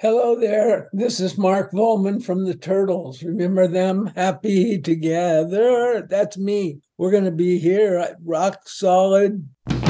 Hello there. This is Mark Volman from the Turtles. Remember them? Happy together. That's me. We're going to be here at Rock Solid.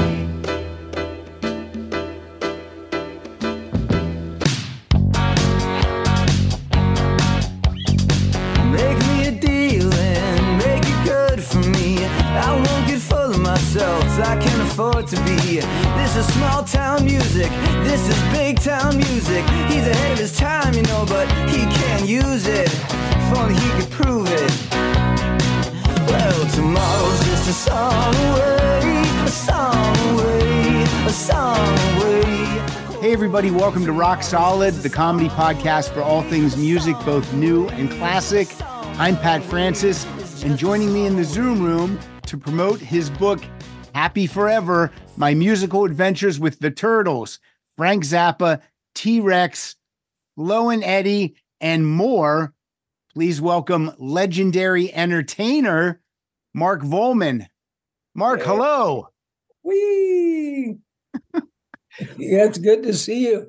Make me a deal and make it good for me. I won't get full of myself, I can't afford to be. This is small town music, this is big town music. He's ahead of his time, but he can't use it. If only he could prove it. Well, tomorrow's just a song away, a song away, a song away. Hey everybody, welcome to Rock Solid, the comedy podcast for all things music, both new and classic. I'm Pat Francis, and joining me in the Zoom room to promote his book, Happy Forever, My Musical Adventures with the Turtles, Frank Zappa, T-Rex, Flo and Eddie, and more. Please welcome legendary entertainer, Mark Volman. Mark, hello. Whee! Yeah, it's good to see you.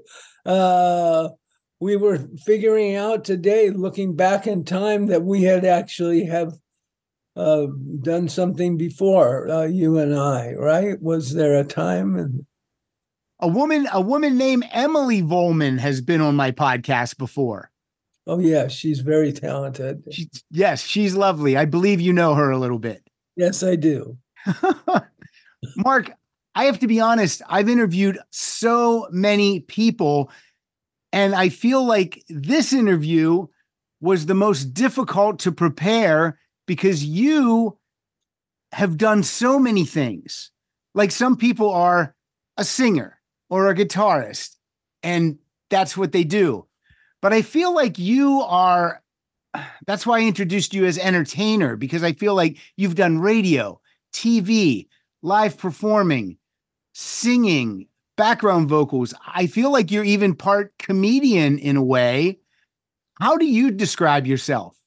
We were figuring out today, looking back in time, that we had actually have done something before, you and I, right? Was there a time? A woman named Emily Volman has been on my podcast before. Oh, yeah, she's very talented. Yes, she's lovely. I believe you know her a little bit. Yes, I do. Mark, I have to be honest, I've interviewed so many people, and I feel like this interview was the most difficult to prepare because you have done so many things. Like some people are a singer or a guitarist, and that's what they do. But I feel like that's why I introduced you as entertainer, because I feel like you've done radio, TV, live performing, singing, background vocals. I feel like you're even part comedian in a way. How do you describe yourself?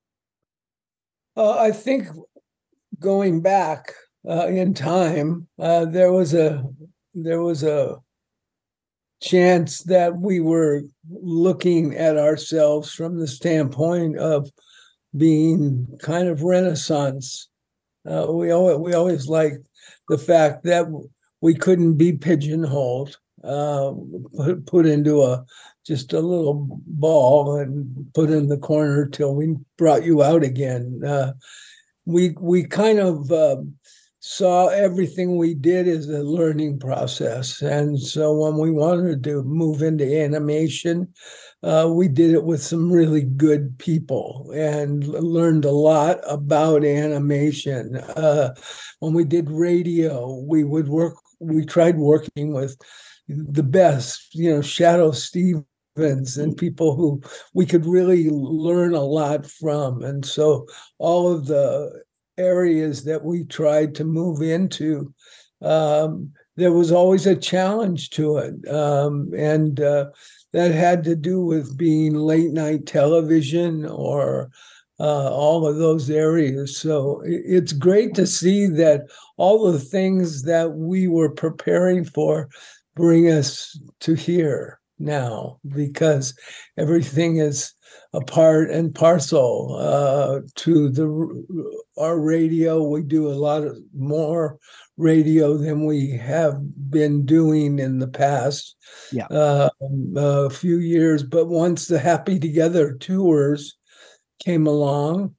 I think going back in time, there was a chance that we were looking at ourselves from the standpoint of being kind of Renaissance. We always liked the fact that we couldn't be pigeonholed, put into just a little ball and put in the corner till we brought you out again. We kind of saw everything we did as a learning process. And so when we wanted to move into animation, we did it with some really good people and learned a lot about animation. When we did radio, we tried working with the best, Shadow Stevens and people who we could really learn a lot from. And so all of the areas that we tried to move into, there was always a challenge to it. And that had to do with being late night television or all of those areas. So it's great to see that all the things that we were preparing for bring us to here now, because everything is a part and parcel to our radio. We do a lot of more radio than we have been doing in the past a few years. But once the Happy Together tours came along,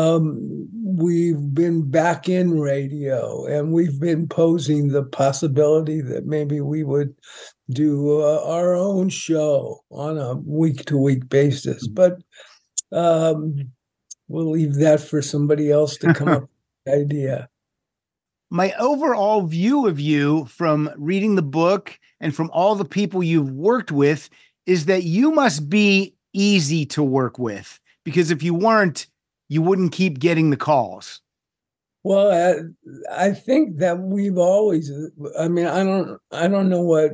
we've been back in radio, and we've been posing the possibility that maybe we would do our own show on a week-to-week basis. But we'll leave that for somebody else to come up with the idea. My overall view of you from reading the book and from all the people you've worked with is that you must be easy to work with, because if you weren't, you wouldn't keep getting the calls. Well, I think that we've always, I don't know what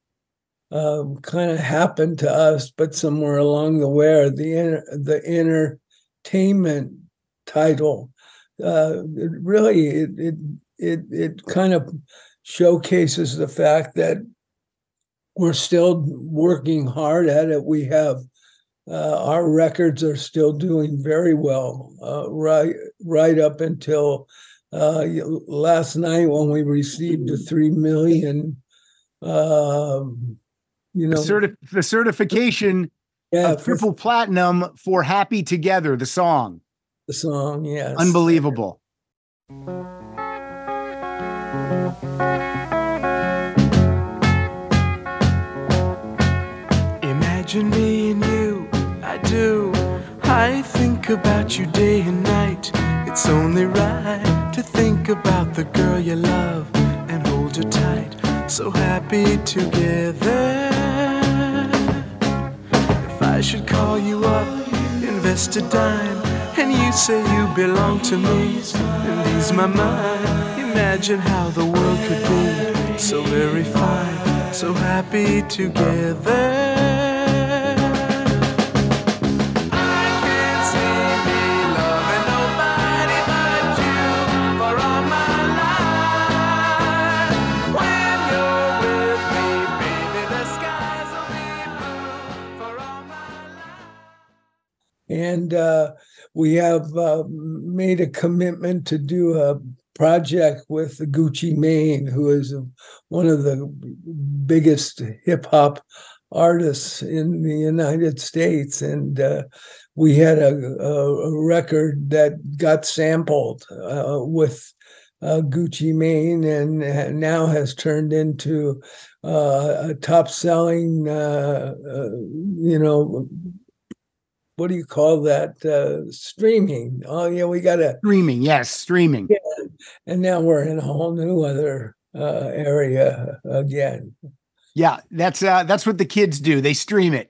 kind of happened to us, but somewhere along the way, the entertainment title, it kind of showcases the fact that we're still working hard at it. We have our records are still doing very well, right up until last night when we received the 3 million. The certification of triple platinum for "Happy Together," the song. The song, yes, unbelievable. Imagine me and you, I do. I think about you day and night. It's only right to think about the girl you love and hold her tight. So happy together. If I should call you up, invest a dime, and you say you belong to me and ease my mind. Imagine how the world could be so very fine, so happy together. And we have made a commitment to do a project with Gucci Mane, who is one of the biggest hip hop artists in the United States. And we had a record that got sampled with Gucci Mane, and now has turned into a top selling, what do you call that? Streaming. Oh yeah, we got a streaming. Yes, streaming. Yeah. And now we're in a whole new other area again. Yeah, that's what the kids do. They stream it.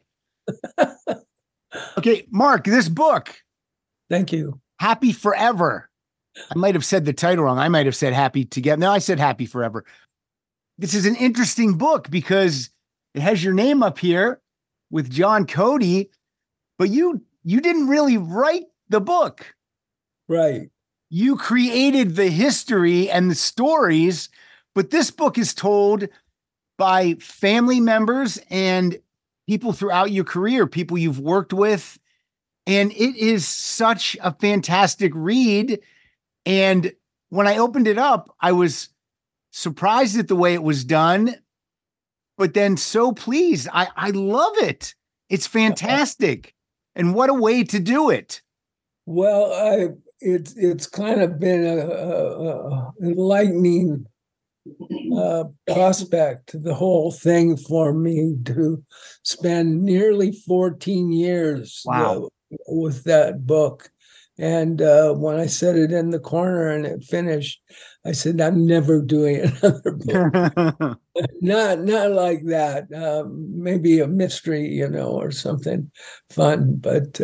Okay, Mark, this book. Thank you. Happy Forever. I might have said the title wrong. I might have said Happy Together. No, I said Happy Forever. This is an interesting book because it has your name up here with John Cody. But you didn't really write the book. Right. You created the history and the stories, but this book is told by family members and people throughout your career, people you've worked with. And it is such a fantastic read. And when I opened it up, I was surprised at the way it was done, but then so pleased. I love it. It's fantastic. And what a way to do it. Well, it's kind of been a enlightening prospect, the whole thing, for me to spend nearly 14 years with that book. And when I set it in the corner and it finished, I said, I'm never doing another book. not like that. Maybe a mystery, or something fun. But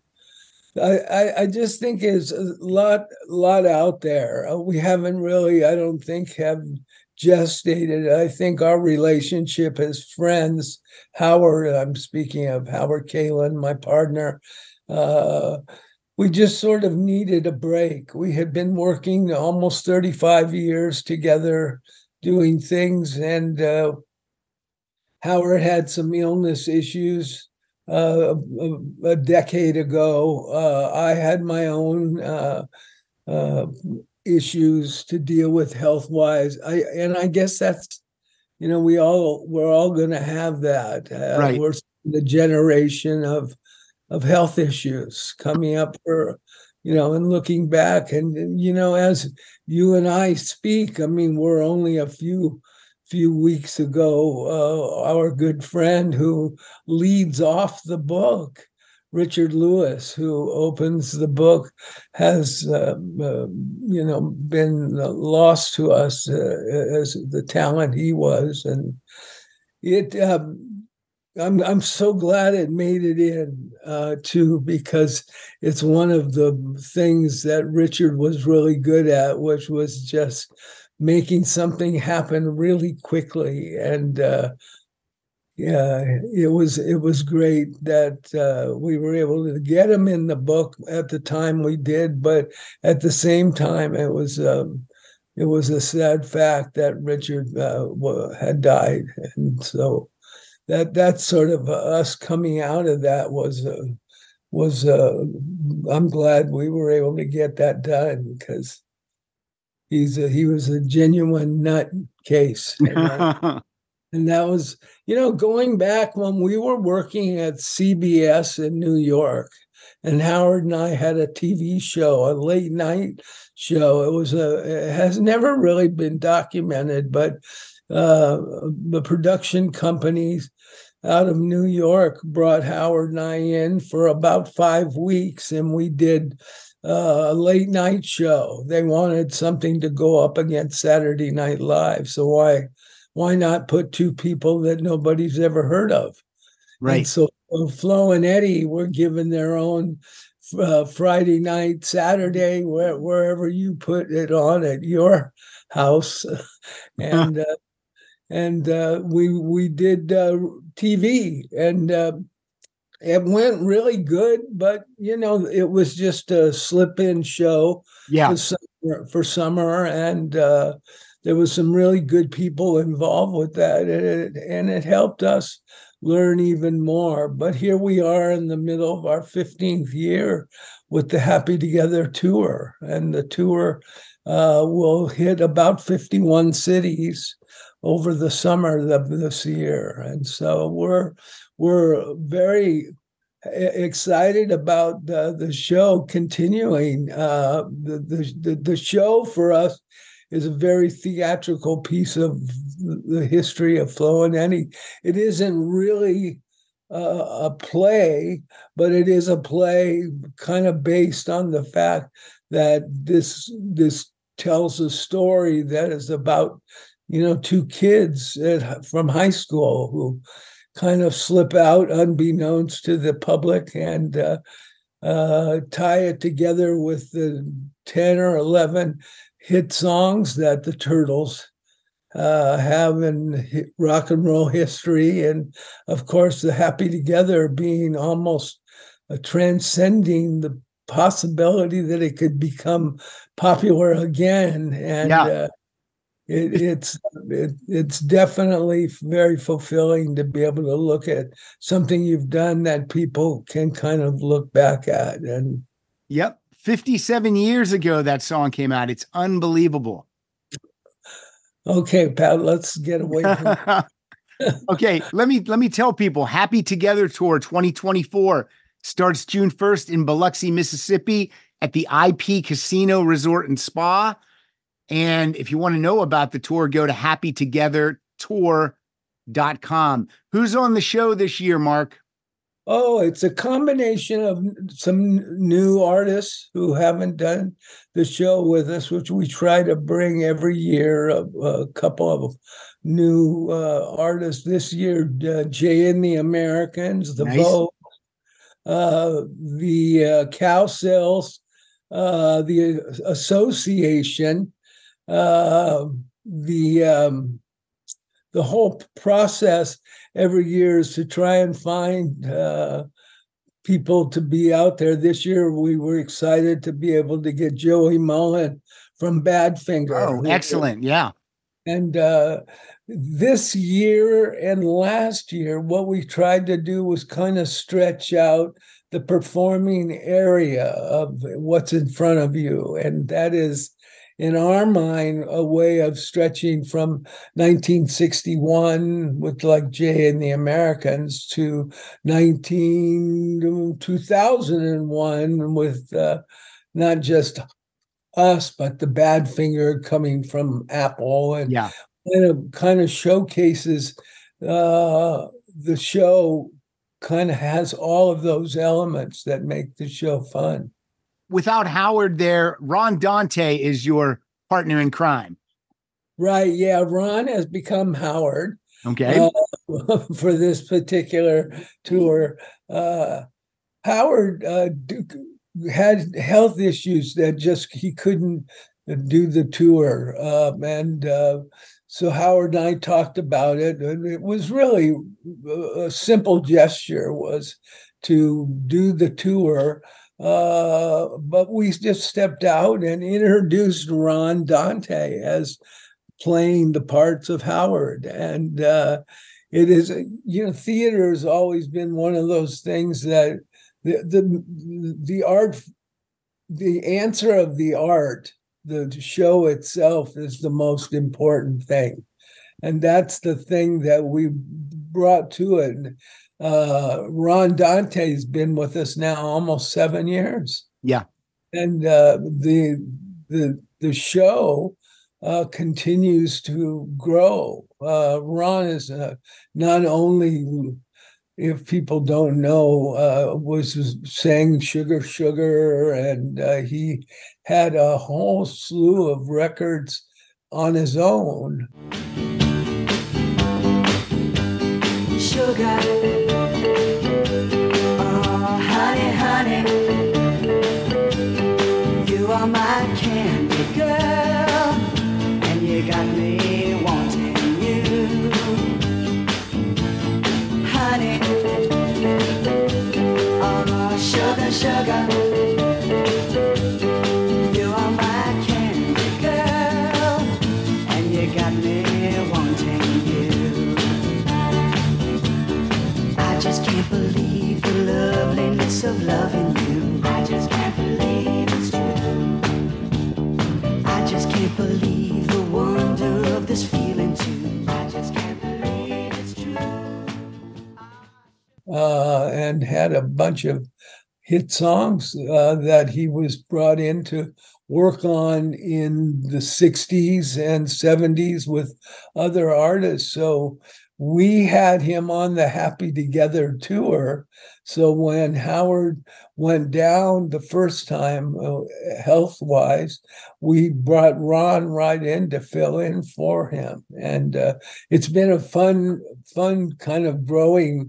I just think there's a lot out there. We haven't really, I don't think, have gestated. I think our relationship as friends, Howard, I'm speaking of Howard Kalin, my partner, we just sort of needed a break. We had been working almost 35 years together doing things, and Howard had some illness issues a decade ago. I had my own issues to deal with health-wise. I guess that's, we're all going to have that. Right. We're the generation of health issues coming up for, and looking back. And, as you and I speak, I mean, we're only a few weeks ago, our good friend who leads off the book, Richard Lewis, who opens the book, has, been lost to us as the talent he was. And I'm so glad it made it in too, because it's one of the things that Richard was really good at, which was just making something happen really quickly. And it was great that we were able to get him in the book at the time we did, but at the same time, it was a sad fact that Richard had died, and so. that's sort of us coming out of that was I'm glad we were able to get that done, because he was a genuine nut case. And that was, going back when we were working at CBS in New York, and Howard and I had a TV show, a late night show. It has never really been documented, but the production companies out of New York brought Howard and I in for about 5 weeks, and we did a late night show. They wanted something to go up against Saturday Night Live, so why not put two people that nobody's ever heard of? Right. And so Flo and Eddie were given their own Friday night, Saturday, wherever you put it on at your house, and we did TV, and it went really good. But it was just a slip-in show for summer, and there was some really good people involved with that, and it helped us learn even more. But here we are in the middle of our 15th year with the Happy Together tour, and the tour will hit about 51 cities over the summer of this year, and so we're very excited about the show continuing. The show for us is a very theatrical piece of the history of Flo and Eddie. It isn't really a play, but it is a play kind of based on the fact that this tells a story that is about two kids from high school who kind of slip out unbeknownst to the public, and tie it together with the 10 or 11 hit songs that the Turtles have in rock and roll history. And of course, the Happy Together being almost transcending the possibility that it could become popular again. And it's definitely very fulfilling to be able to look at something you've done that people can kind of look back at. And 57 years ago that song came out. It's unbelievable. Okay, Pat, let's get away from Okay, let me tell people, Happy Together Tour 2024 starts June 1st in Biloxi, Mississippi at the IP Casino Resort and Spa. And if you want to know about the tour, go to happytogethertour.com. Who's on the show this year, Mark? Oh, it's a combination of some new artists who haven't done the show with us, which we try to bring every year. A couple of new artists this year: Jay and the Americans, the Vogue, the Cowsills, the Association, the whole process every year is to try and find people to be out there. This year, we were excited to be able to get Joey Mullen from Badfinger. Oh, excellent. Yeah. And this year and last year, what we tried to do was kind of stretch out the performing area of what's in front of you. And that is, in our mind, a way of stretching from 1961 with like Jay and the Americans to 2001 with not just us, but the Badfinger coming from Apple, and kind of showcases the show. Kind of has all of those elements that make the show fun. Without Howard there, Ron Dante is your partner in crime. Right. Yeah. Ron has become Howard. Okay. For this particular tour. Howard had health issues that he couldn't do the tour. So Howard and I talked about it, and it was really a simple gesture, was to do the tour. But we just stepped out and introduced Ron Dante as playing the parts of Howard. And it is, theater has always been one of those things that the art, the answer of the art, the show itself is the most important thing. And that's the thing that we brought to it. Ron Dante's been with us now almost 7 years. Yeah. And the show continues to grow. Ron is not only, if people don't know, sang Sugar Sugar, and he had a whole slew of records on his own. Sugar, oh honey, honey, you are my candy girl, and you got me wanting you, honey, oh sugar, sugar, you are my candy girl, and you got me wanting you. I just can't believe the loveliness of loving you. I just can't believe it's true. I just can't believe the wonder of this feeling too. I just can't believe it's true. And had a bunch of hit songs that he was brought in to work on in the 60s and 70s with other artists. So we had him on the Happy Together tour. So when Howard went down the first time, health-wise, we brought Ron right in to fill in for him. And it's been a fun kind of growing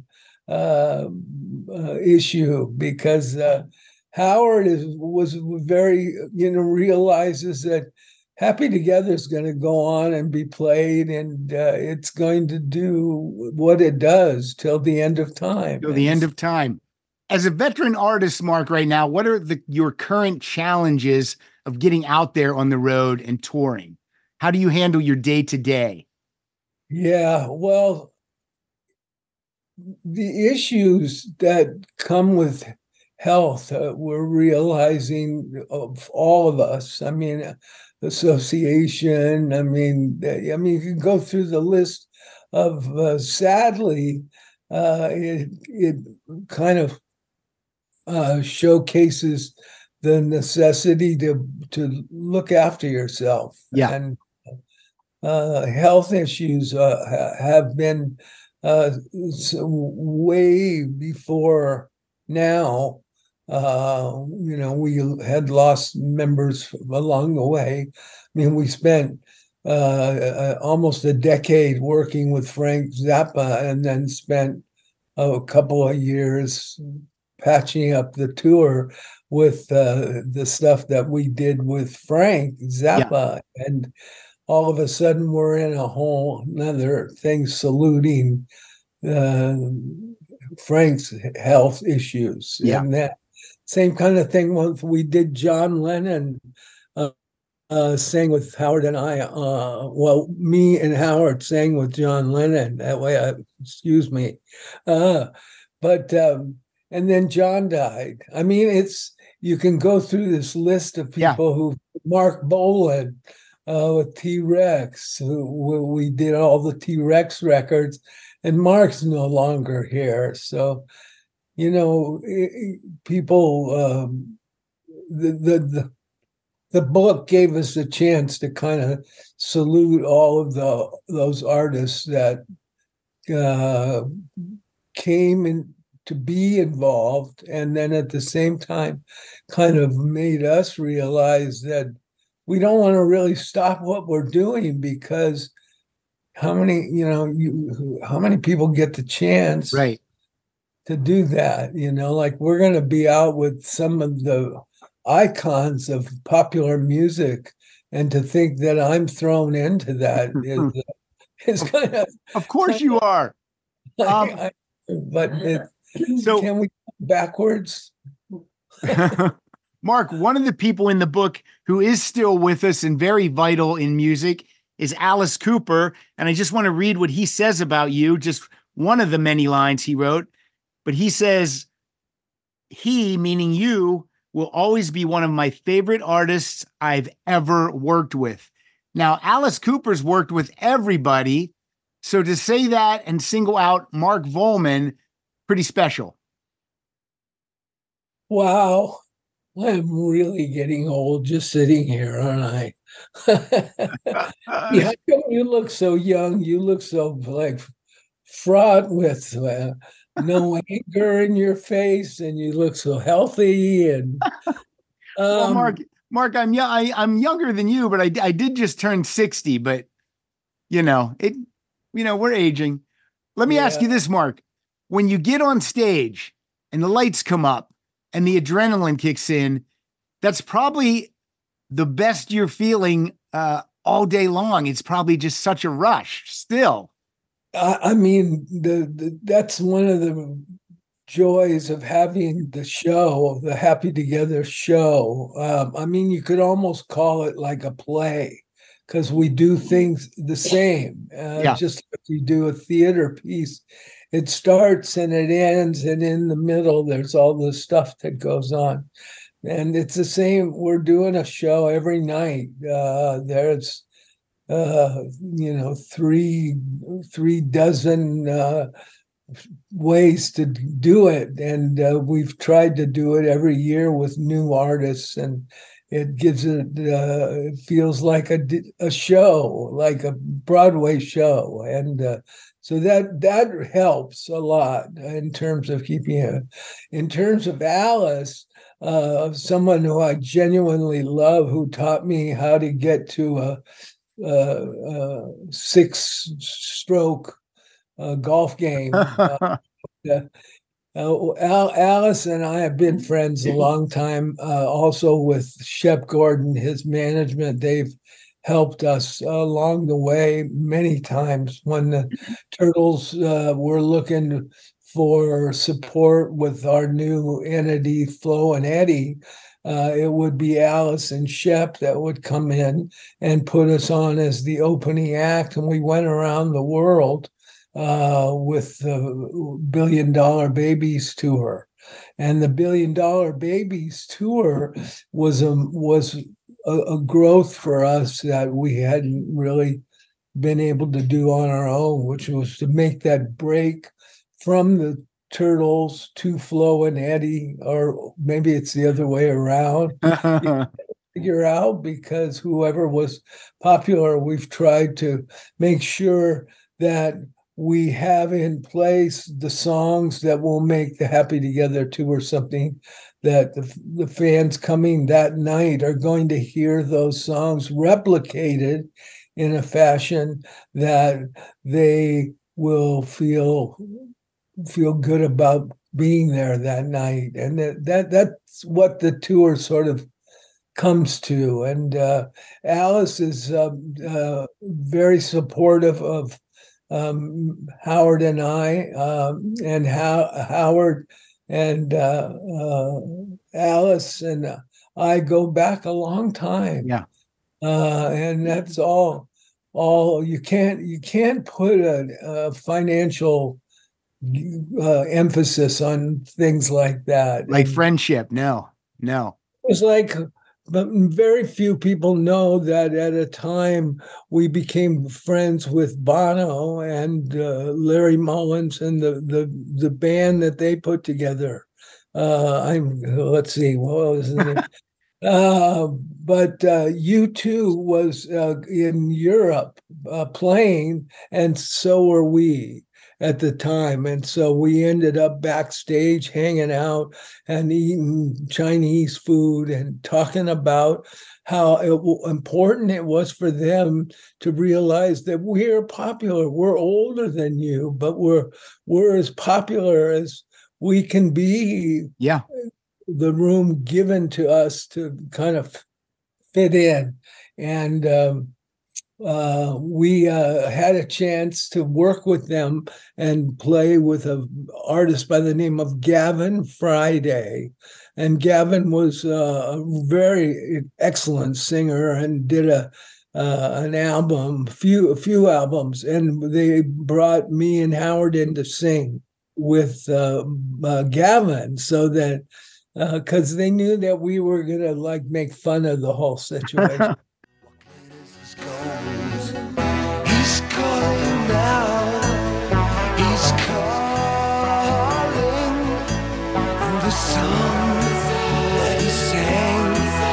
issue, because Howard was very, realizes that Happy Together is going to go on and be played, and it's going to do what it does till the end of time. Till the end of time. As a veteran artist, Mark, right now, what are your current challenges of getting out there on the road and touring? How do you handle your day to day? Yeah, well, the issues that come with health, we're realizing, of all of us. I mean, association. I mean, you can go through the list of, sadly, it kind of showcases the necessity to look after yourself. Yeah. And health issues have been way before now. We had lost members along the way. I mean, we spent almost a decade working with Frank Zappa, and then spent a couple of years patching up the tour with the stuff that we did with Frank Zappa. Yeah. And all of a sudden we're in a whole another thing saluting Frank's health issues. Yeah. And that same kind of thing when we did John Lennon sang with Howard and I. Me and Howard sang with John Lennon. That way, excuse me. And then John died. I mean, you can go through this list of people who, Mark Bolan with T-Rex, we did all the T-Rex records, and Mark's no longer here. So, people, the book gave us a chance to kind of salute all of those artists that came in to be involved, and then at the same time kind of made us realize that we don't want to really stop what we're doing, because how many people get the chance right to do that? Like, we're going to be out with some of the icons of popular music, and to think that I'm thrown into that is kind of course you are. But so can we go backwards? Mark, one of the people in the book who is still with us and very vital in music is Alice Cooper. And I just want to read what he says about you just one of the many lines he wrote, but he says, he, meaning you, will always be one of my favorite artists I've ever worked with. Now, Alice Cooper's worked with everybody. So to say that and single out Mark Volman, pretty special. Wow. I'm really getting old just sitting here, aren't I? Yeah, how come you look so young? You look so like fraught with no anger in your face, and you look so healthy. And well, Mark, I'm young. I'm younger than you, but I did just turn 60. But we're aging. Let me ask you this, Mark. When you get on stage and the lights come up and the adrenaline kicks in, that's probably the best you're feeling all day long. It's probably just such a rush still. I mean, that's one of the joys of having the show, the Happy Together show. I mean, you could almost call it like a play because we do things the same, just like you do a theater piece. It starts and it ends, and in the middle, there's all the stuff that goes on. And it's the same. We're doing a show every night. There's, three dozen ways to do it. And we've tried to do it every year with new artists. And it gives it feels like a show, like a Broadway show. And so that helps a lot in terms of keeping it. In terms of Alice, someone who I genuinely love, who taught me how to get to a 6-stroke golf game. Alice and I have been friends a long time. Also with Shep Gordon, his management, they've helped us along the way many times. When the Turtles were looking for support with our new entity, Flo and Eddie, it would be Alice and Shep that would come in and put us on as the opening act. And we went around the world with the $1 Billion Babies tour. And the $1 Billion Babies tour was a growth for us that we hadn't really been able to do on our own, which was to make that break from the Turtles to Flo and Eddie, or maybe it's the other way around. Figure out, because whoever was popular, we've tried to make sure that we have in place the songs that will make the Happy Together tour something that the fans coming that night are going to hear those songs replicated in a fashion that they will feel good about being there that night. And that's what the tour sort of comes to. And Alice is very supportive of Howard and I, and Howard and Alice and I go back a long time. Yeah. And that's all you can't put a financial emphasis on things like that. Like friendship. No. It's like, but very few people know that at a time we became friends with Bono and Larry Mullins and the band that they put together. Let's see, what was the name? But U2 was in Europe playing, and so were we at the time. And so we ended up backstage hanging out and eating Chinese food and talking about how important it was for them to realize that we're popular. We're older than you, but we're as popular as we can be. Yeah. The room given to us to kind of fit in. And we had a chance to work with them and play with an artist by the name of Gavin Friday. And Gavin was a very excellent singer and did a an album, a few albums, and they brought me and Howard in to sing with Gavin, so that because they knew that we were gonna like make fun of the whole situation. He's calling now. He's calling. And the song that he sang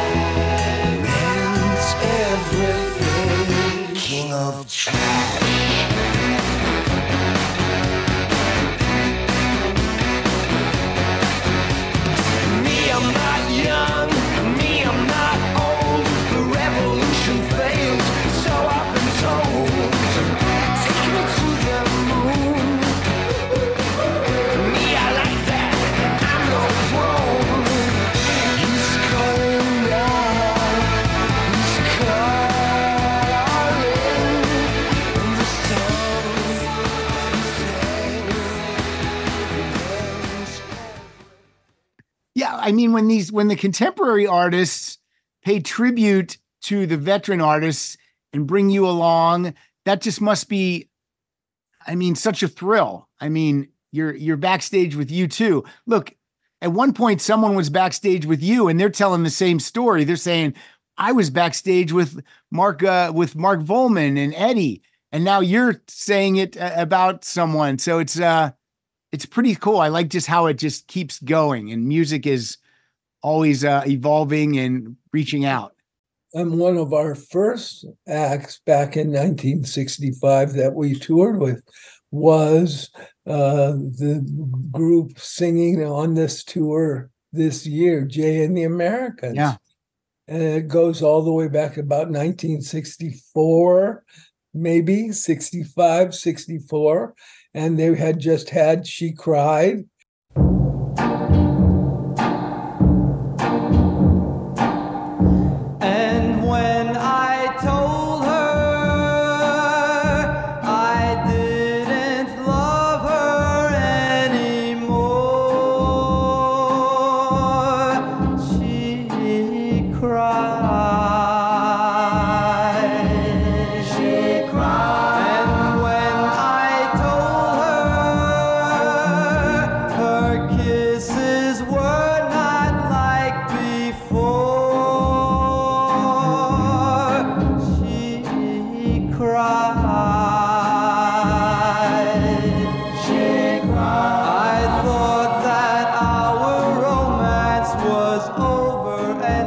meant everything. King of Trap. Me, I'm not young. Me, I'm not old. The revolution failed, so I've been told. Take me to the moon. Me, I like that. I'm no throne. He's calling now. He's calling. And the song he sang. Yeah, I mean, when the contemporary artists pay tribute to the veteran artists and bring you along, that just must be, I mean, such a thrill. I mean, you're backstage with U2. Look, at one point, someone was backstage with you, and they're telling the same story. They're saying, "I was backstage with Mark Volman and Eddie," and now you're saying it about someone. So it's pretty cool. I like just how it just keeps going, and music is always evolving and reaching out. And one of our first acts back in 1965 that we toured with was the group singing on this tour this year, Jay and the Americans. Yeah. And it goes all the way back about 1964, maybe 65, 64. And they had just had She Cried. And when I told her I didn't love her anymore, she cried. She cried. And when I told her her kisses were not like before, she cried. She cried. I thought that our romance was over and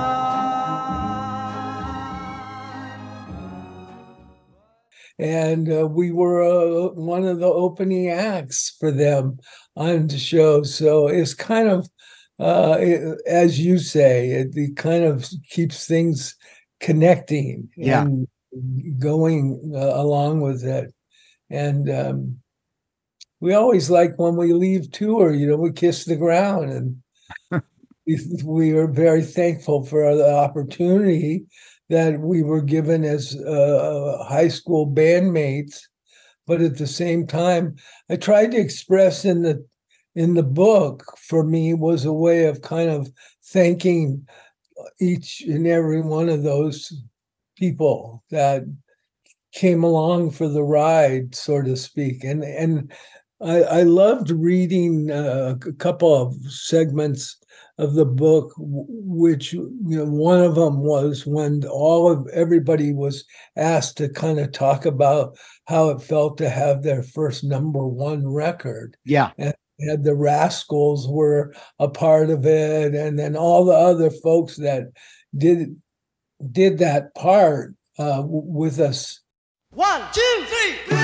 done. And we were one of the opening acts for them on the show. So it's kind of, as you say, it kind of keeps things connecting and going along with it. And we always like when we leave tour, we kiss the ground, and we are very thankful for the opportunity that we were given as high school bandmates. But at the same time, I tried to express in the book, for me, was a way of kind of thanking each and every one of those people that came along for the ride, so to speak. And I loved reading a couple of segments of the book, which one of them was when everybody was asked to kind of talk about how it felt to have their first #1 record. Yeah. And the Rascals were a part of it, and then all the other folks that did that part with us. 1, 2, 3.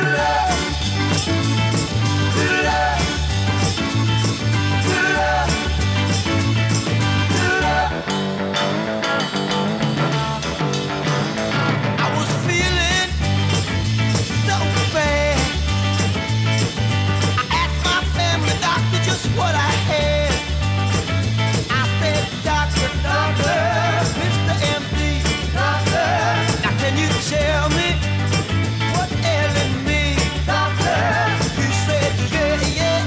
I was feeling so bad. I asked my family doctor just what I had. I said, Doctor, Mr. MD, doctor, now can you tell me what ailing me, doctor? He said, yeah,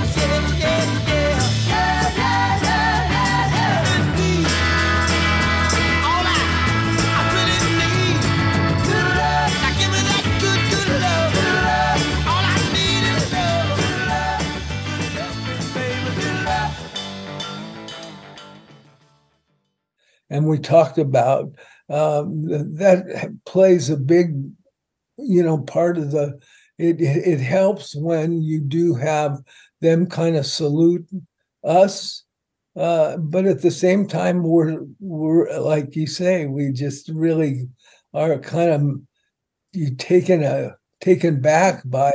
and we talked about that plays a big, part of it helps when you do have them kind of salute us. But at the same time, we're like you say, we just really are kind of taken back by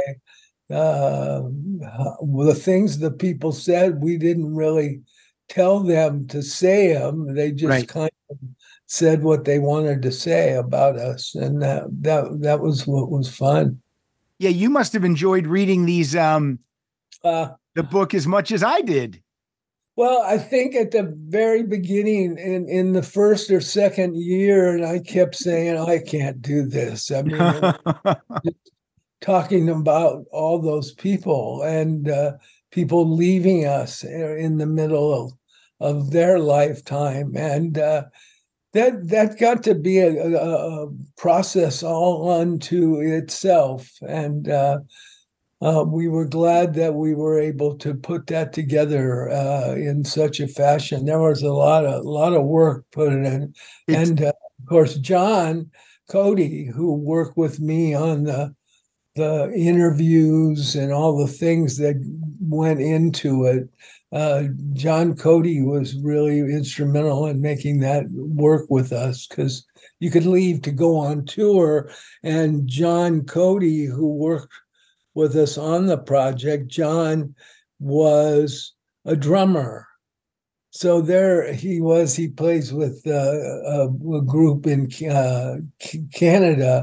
the things the people said. We didn't really tell them to say them; they just kind of said what they wanted to say about us, and that was what was fun. Yeah, you must have enjoyed reading these the book as much as I did. Well, I think at the very beginning, in the first or second year, and I kept saying, I can't do this. I mean, talking about all those people and people leaving us in the middle of their lifetime. And that got to be a process all unto itself. And we were glad that we were able to put that together in such a fashion. There was a lot of work put in, and of course, John Cody, who worked with me on the interviews and all the things that went into it. John Cody was really instrumental in making that work with us, because you could leave to go on tour, and John Cody, who worked with us on the project, John was a drummer. So there he was. He plays with a group in Canada,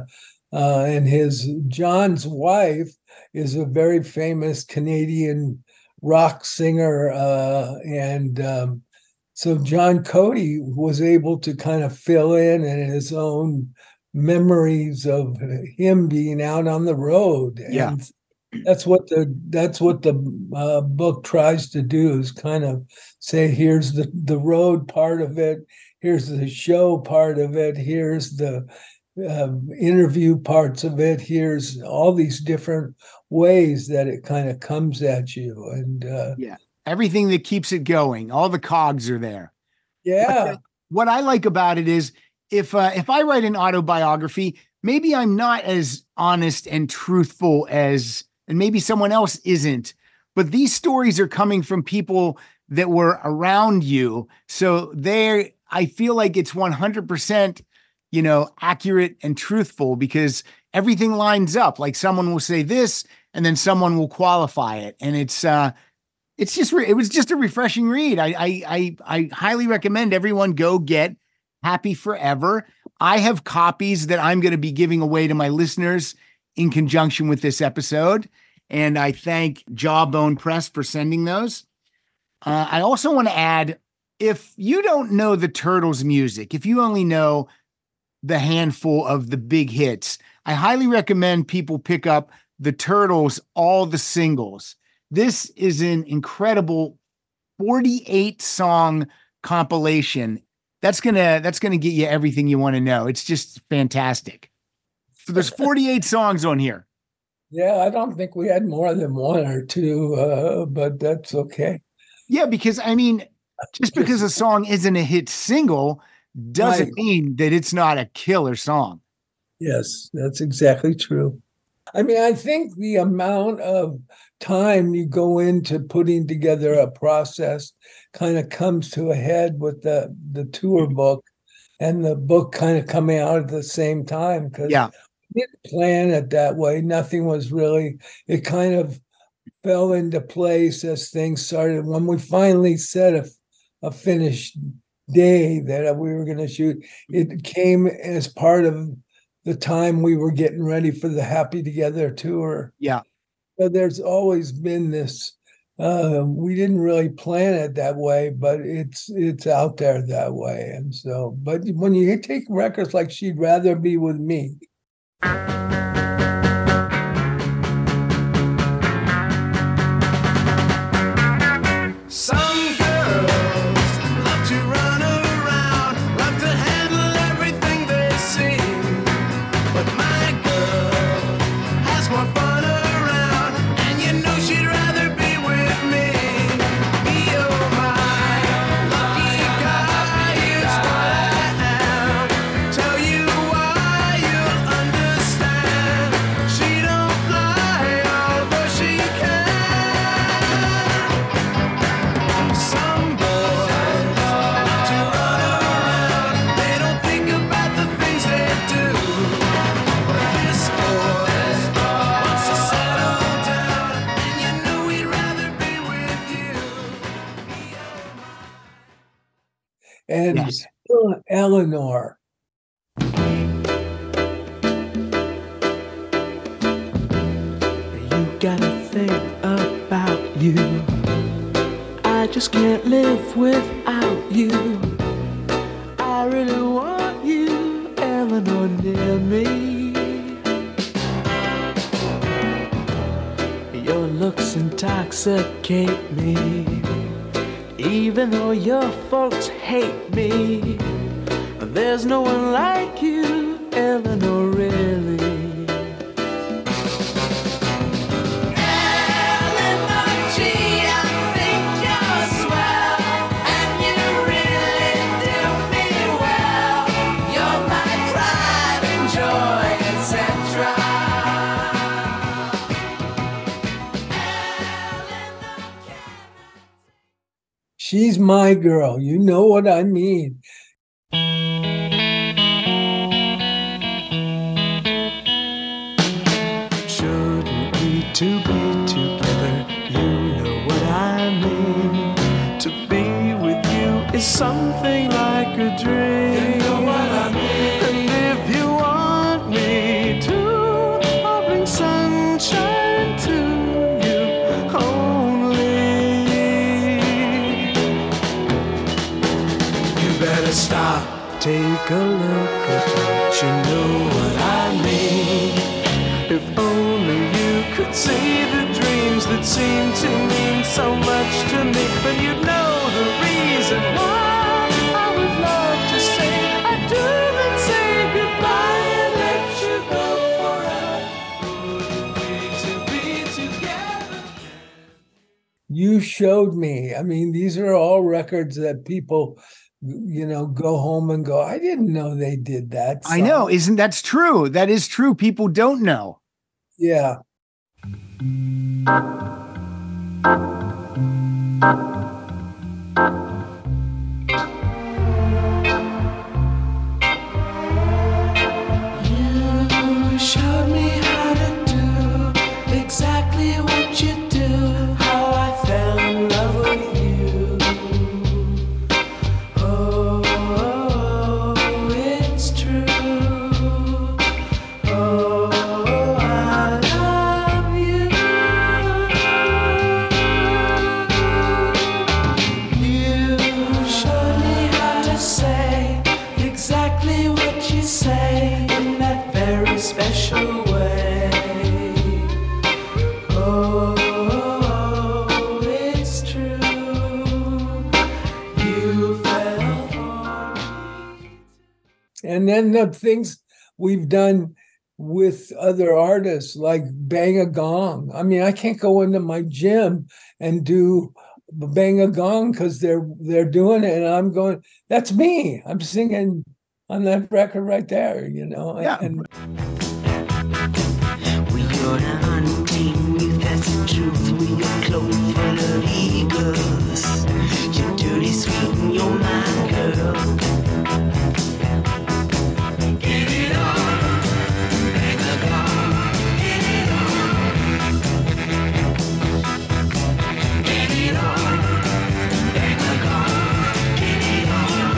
and John's wife is a very famous Canadian rock singer, and so John Cody was able to kind of fill in his own memories of him being out on the road. Yeah. And that's what the book tries to do, is kind of say, here's the road part of it, here's the show part of it, here's the interview parts of it, here's all these different ways that it kind of comes at you. And everything that keeps it going, all the cogs are there. Yeah. What I like about it is if I write an autobiography, maybe I'm not as honest and truthful as, and maybe someone else isn't, but these stories are coming from people that were around you. So I feel like it's 100%, accurate and truthful, because everything lines up. Like someone will say this and then someone will qualify it. And it was just a refreshing read. I highly recommend everyone go get Happy Forever. I have copies that I'm going to be giving away to my listeners in conjunction with this episode, and I thank Jawbone Press for sending those. I also want to add, if you don't know the Turtles music, if you only know the handful of the big hits, I highly recommend people pick up the Turtles, all the singles. This is an incredible 48 song compilation. That's gonna get you everything you want to know. It's just fantastic. So there's 48 songs on here. Yeah, I don't think we had more than one or two, but that's okay. Yeah, because just because a song isn't a hit single doesn't mean that it's not a killer song. Yes, that's exactly true. I think the amount of time you go into putting together a process kind of comes to a head with the tour book and the book kind of coming out at the same time, because we didn't plan it that way. Nothing was really, it kind of fell into place as things started. When we finally set a finished day that we were going to shoot, it came as part of the time we were getting ready for the Happy Together tour. Yeah. So there's always been this, we didn't really plan it that way, but it's out there that way. And so, but when you take records like She'd Rather Be With Me. And Yes. Eleanor. You gotta think about you. I just can't live without you. I really want you, Eleanor, near me. Your looks intoxicate me. Even though your folks hate me, there's no one like you, Eleanor, really. She's my girl. You know what I mean. Shouldn't we to be together? You know what I mean. To be with you is something like a dream. You know what I mean. And if you want me to, I'll bring sunshine to you only. You better stop, take a look at that. You know what I mean. If only you could see the dreams that seem to mean so much to me, then you'd know the reason why I would love to say I do, then say goodbye and let you go forever. Would we to be together? You showed me. I mean, these are all records that people, go home and go, I didn't know they did that I know. song." That's true? That is true. People don't know. Yeah. You showed me how to do exactly what you do, how I fell in love with you. Oh, it's true. Oh, I love you. You showed me how to say exactly what you say in that very special way. Oh, it's true. You fell for me. And then the things we've done with other artists like Bang a Gong. I mean, I can't go into my gym and do Bang a Gong because they're doing it, and I'm going, that's me. I'm singing on that record right there, Yeah. And We are the hunting youth, that's the truth. We are clothes full of eagles. You're dirty, sweet, and you're my girl. Get it on, bang a gong. Get it on, get it on, bang a gong. Get it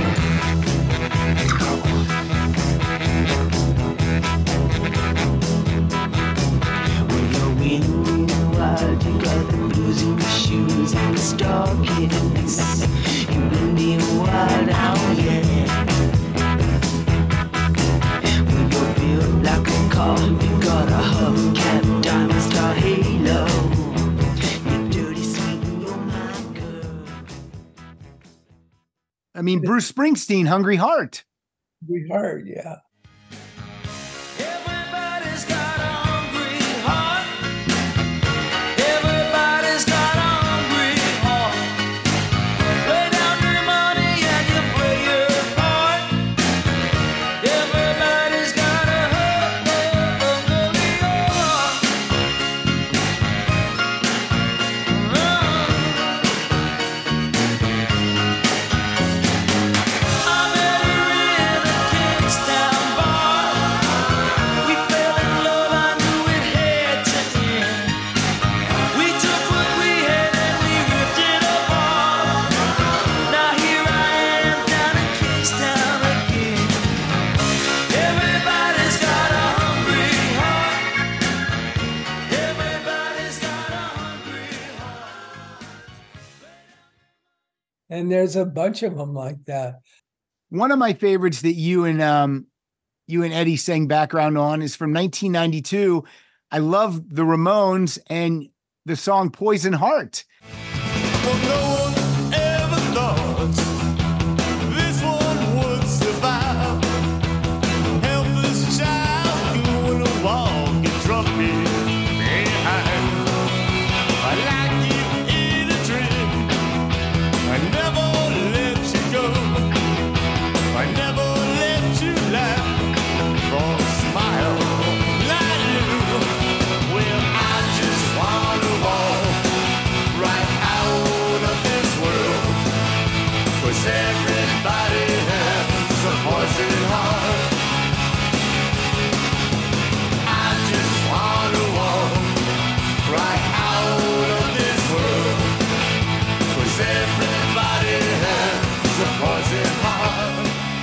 When you're winning the wild, you got the blues in your shoes and the stockings. You and me wild out, yeah. When you're built like a car, you got a hubcap, diamond star halo. You're dirty, sweet, and you're my girl. I mean, Bruce Springsteen, Hungry Heart. we heard, yeah. Everybody's got a hungry heart. Everybody's got a hungry heart. Lay down your money and you play your part. Everybody's got a hungry heart. I met her in a Kingstown and there's a bunch of them like that. One of my favorites that you and Eddie sang background on is from 1992. I love the Ramones and the song Poison Heart. Well, no one ever thought this one would survive. Helpless child doing a walk and drunk behind. I like you in a dream. I never let you go. I never let you laugh or smile like you. Well, I just wanna walk right out of this world, 'cause everybody has a poison heart. I just wanna walk right out of this world, 'cause everybody has a poison heart.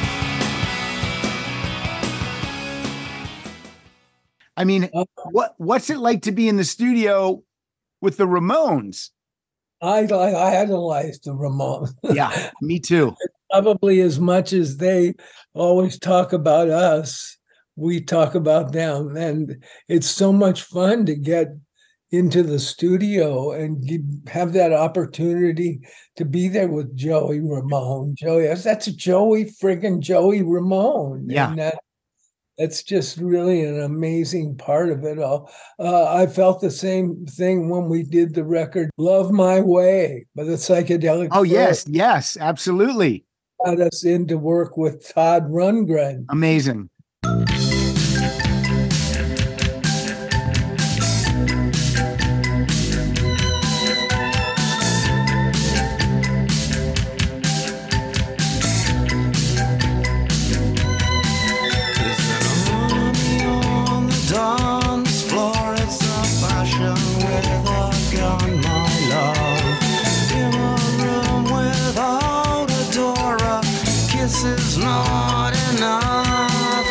I mean, what's it like to be in the studio with the Ramones? I idolize the Ramones. Yeah, me too. Probably as much as they always talk about us, we talk about them. And it's so much fun to get into the studio and have that opportunity to be there with Joey Ramone. That's Joey Ramone. Yeah. And that's just really an amazing part of it all. I felt the same thing when we did the record Love My Way by the Psychedelic Oh, Furs. yes, absolutely. Got us into work with Todd Rundgren. Amazing. On the dance floor, it's a fashion with a gun, my love. In a room without a door, a kiss is not enough.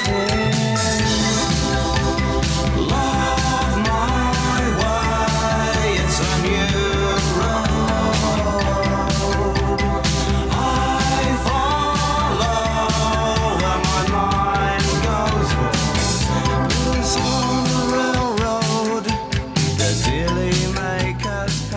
Love my way, it's a new road. I follow where my mind goes. It's on the railroad that daily make us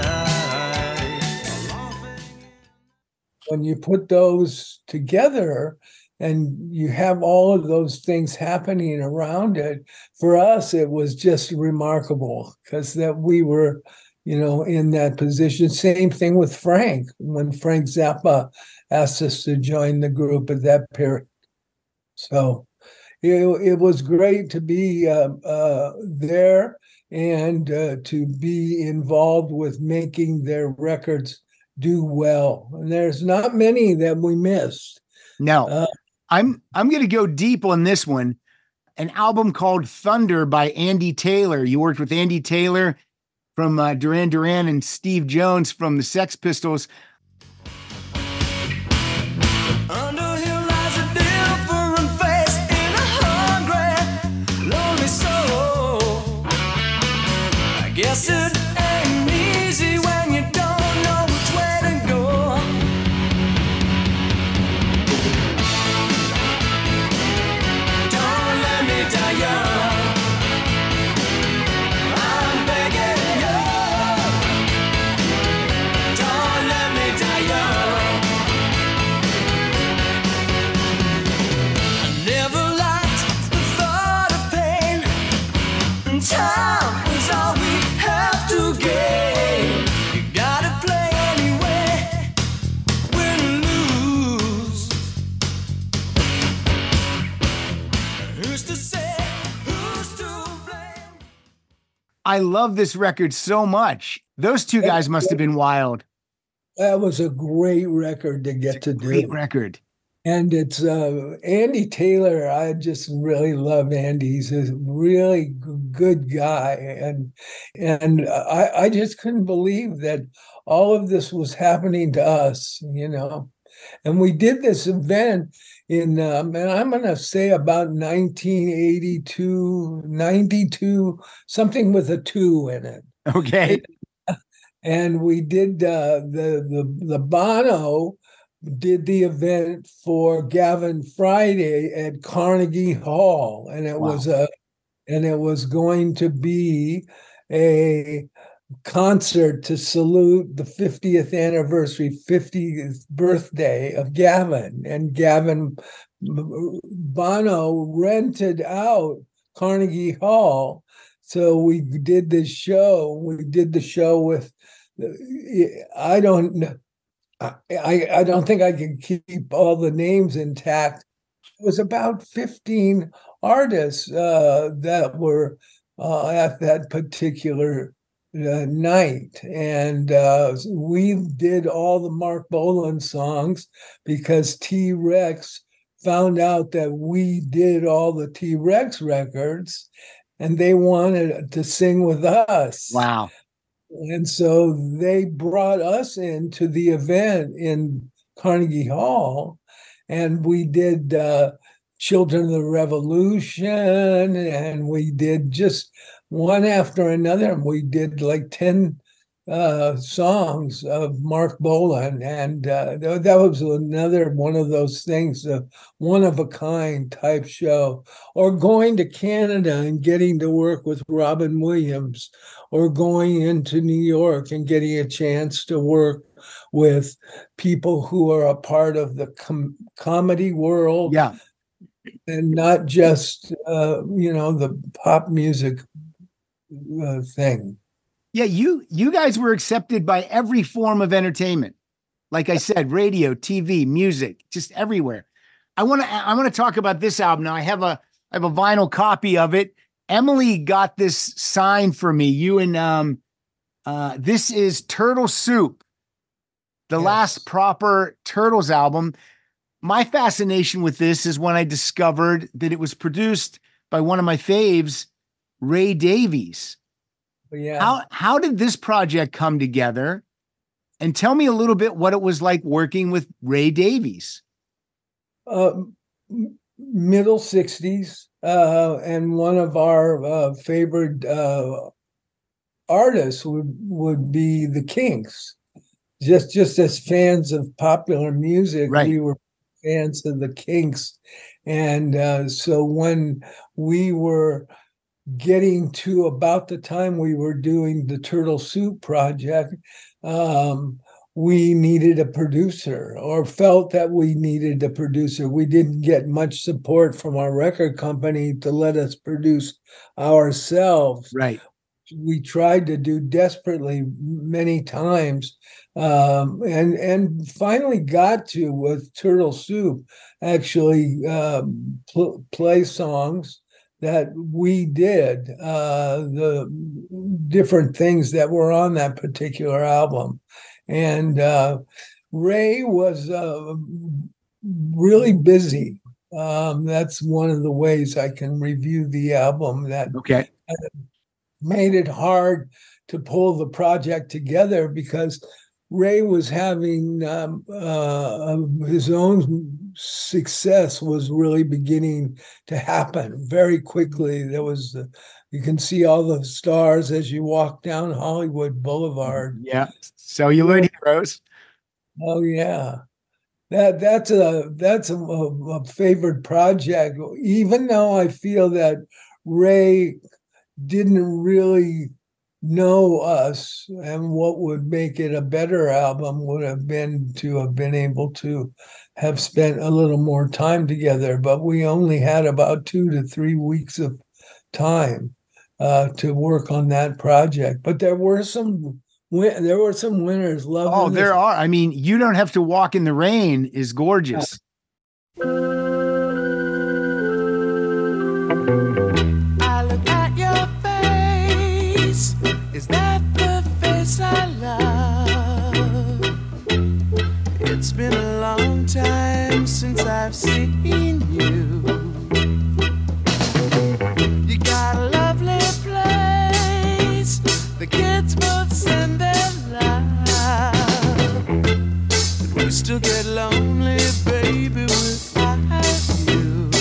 pay. When you put those together and you have all of those things happening around it, for us, it was just remarkable because that we were, in that position. Same thing with Frank, when Frank Zappa asked us to join the group at that period. So it was great to be there and to be involved with making their records do well. And there's not many that we missed. No, I'm going to go deep on this one. An album called Thunder by Andy Taylor. You worked with Andy Taylor from Duran Duran and Steve Jones from the Sex Pistols. Under him lies a different face in a hungry, lonely soul. I guess it ain't easy when you don't know which way to go. Don't let me die young. I'm begging you. Don't let me die young. I never liked the thought of pain, and time is all we have to gain. You gotta play anyway, win or lose. Who's to say, who's to blame? I love this record so much. Those two guys must have been wild. That was a great record to get to do. Great record. And it's Andy Taylor. I just really love Andy. He's a really good guy, and I just couldn't believe that all of this was happening to us, And we did this event in, and I'm going to say about 1982, 92, something with a 2 in it. Okay. and we did the Bono did the event for Gavin Friday at Carnegie Hall, and it was going to be a concert to salute the 50th anniversary, 50th birthday of Gavin. And Bono rented out Carnegie Hall. So we did this show. We did the show with, I don't think I can keep all the names intact. It was about 15 artists that were at that particular night, and we did all the Mark Bolan songs because T-Rex found out that we did all the T-Rex records, and they wanted to sing with us. Wow. And so they brought us into the event in Carnegie Hall, and we did Children of the Revolution, and we did just one after another. And we did like 10 songs of Mark Bolan, and that was another one of those things, a one-of-a-kind type show. Or going to Canada and getting to work with Robin Williams, or going into New York and getting a chance to work with people who are a part of the comedy world. Yeah. And not just, the pop music thing. Yeah, you guys were accepted by every form of entertainment. Like I said, radio, TV, music, just everywhere. I want to talk about this album now. I have a vinyl copy of it. Emily got this signed for me. This is Turtle Soup, the last proper Turtles album. My fascination with this is when I discovered that it was produced by one of my faves, Ray Davies. Yeah. How did this project come together? And tell me a little bit what it was like working with Ray Davies. Middle 60s, and one of our favorite artists would be the Kinks. Just as fans of popular music, right. We were fans of the Kinks. And so when we were getting to about the time we were doing the Turtle Soup project, we needed a producer, or felt that we needed a producer. We didn't get much support from our record company to let us produce ourselves. Right. We tried to do desperately many times, and finally got to, with Turtle Soup, actually play songs that we did, the different things that were on that particular album. And Ray was really busy. That's one of the ways I can review the album, that made it hard to pull the project together, because Ray was having his own success was really beginning to happen very quickly. There was, you can see all the stars as you walk down Hollywood Boulevard. Yeah. Celluloid Heroes. Oh yeah. That's a favorite project, even though I feel that Ray didn't really know us, and what would make it a better album would have been to have been able to have spent a little more time together. But we only had about 2 to 3 weeks of time to work on that project. But there were some winners. Oh, there are. I mean, You Don't Have to Walk in the Rain is gorgeous. Is that the face I love? It's been a long time since I've seen you. You got a lovely place. The kids both send their love, but we still get lonely, baby, without you.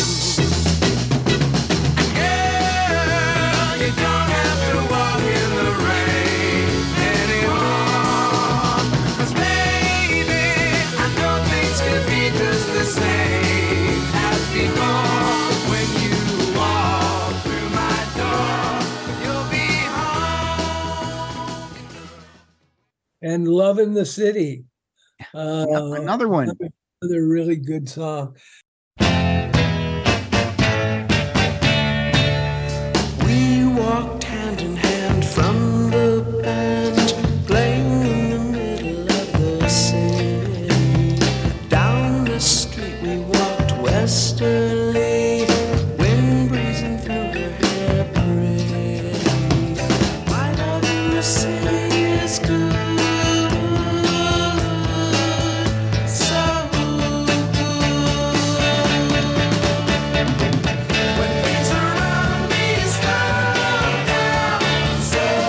Girl, you don't have to walk in the rain anymore. and Love in the City. Another one. Another really good song. We walked hand in hand from the band, playing in the middle of the city. Down the street we walked westerly, wind breezing through her hair pretty. My love in the city is good, so good. When things around me slow down,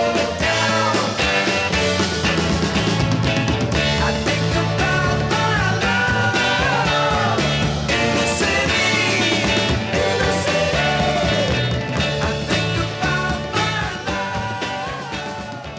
I think about my love in the city, I think about my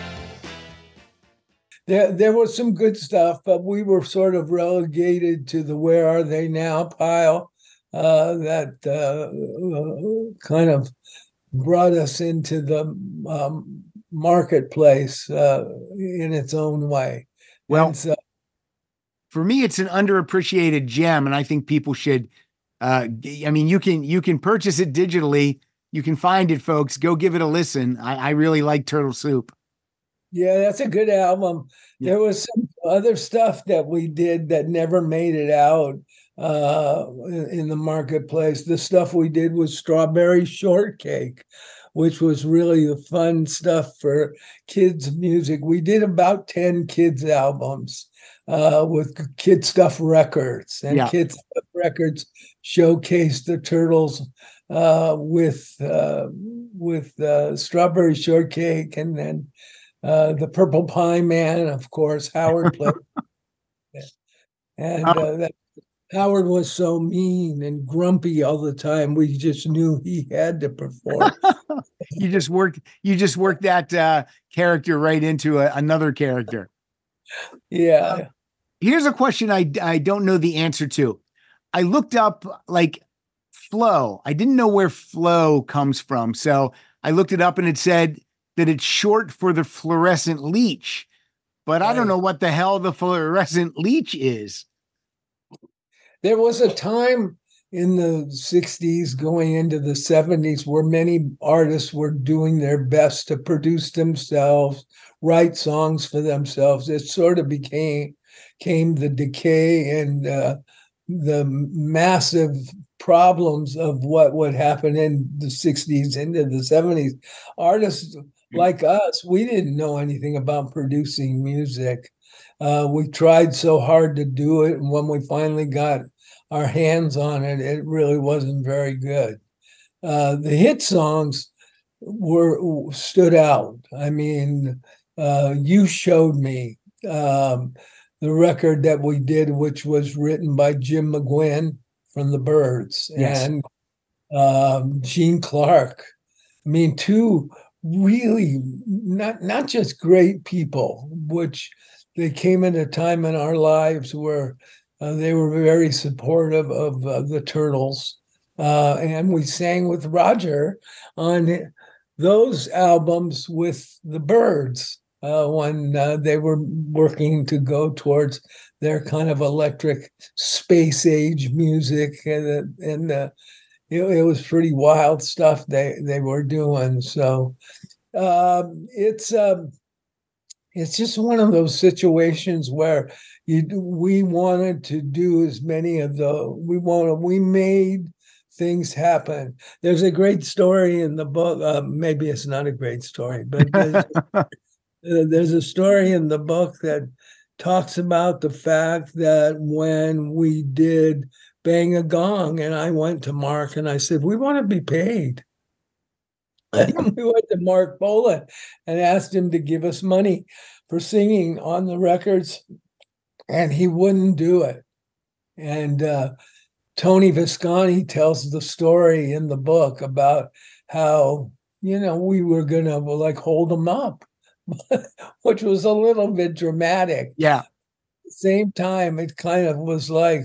love. There was some good stuff, but we were sort of relegated to the "Where Are They Now" pile. That kind of brought us into the marketplace in its own way. Well, And so, for me, it's an underappreciated gem, and I think people should. I mean, you can purchase it digitally. You can find it, folks. Go give it a listen. I really like Turtle Soup. yeah, that's a good album. Yeah. There was some other stuff that we did that never made it out in the marketplace. The stuff we did was Strawberry Shortcake, which was really the fun stuff for kids' music. We did about 10 kids' albums with Kid Stuff Records, and Yeah. Kid Stuff Records showcased the Turtles with Strawberry Shortcake, and then the Purple Pie Man, of course, Howard played. And that Howard was so mean and grumpy all the time. We just knew he had to perform. You just worked that character right into another character. Yeah. Here's a question I don't know the answer to. I looked up like flow. I didn't know where flow comes from. So I looked it up and it said that it's short for the fluorescent leech, but I don't Right. know what the hell the fluorescent leech is. There was a time in the 60s going into the 70s where many artists were doing their best to produce themselves, write songs for themselves. It sort of came the decay and the massive problems of what would happen in the 60s into the 70s. Artists like us, we didn't know anything about producing music. We tried so hard to do it, and when we finally got our hands on it, it really wasn't very good. The hit songs stood out. I mean, You Showed Me, the record that we did, which was written by Jim McGuinn from the Byrds, Yes. and Gene Clark. I mean, two really not just great people, which they came at a time in our lives where they were very supportive of the Turtles. And we sang with Roger on those albums with the Byrds when they were working to go towards their kind of electric space age music. And it was pretty wild stuff they were doing. So it's just one of those situations where we wanted to do as many of we made things happen. There's a great story in the book. Maybe it's not a great story, but there's a story in the book that talks about the fact that when we did Bang a Gong, and I went to Mark and I said, we want to be paid. And we went to Mark Bolan and asked him to give us money for singing on the records, and he wouldn't do it. And Tony Visconti tells the story in the book about how, we were going to like hold him up, which was a little bit dramatic. Yeah. At the same time, it kind of was like,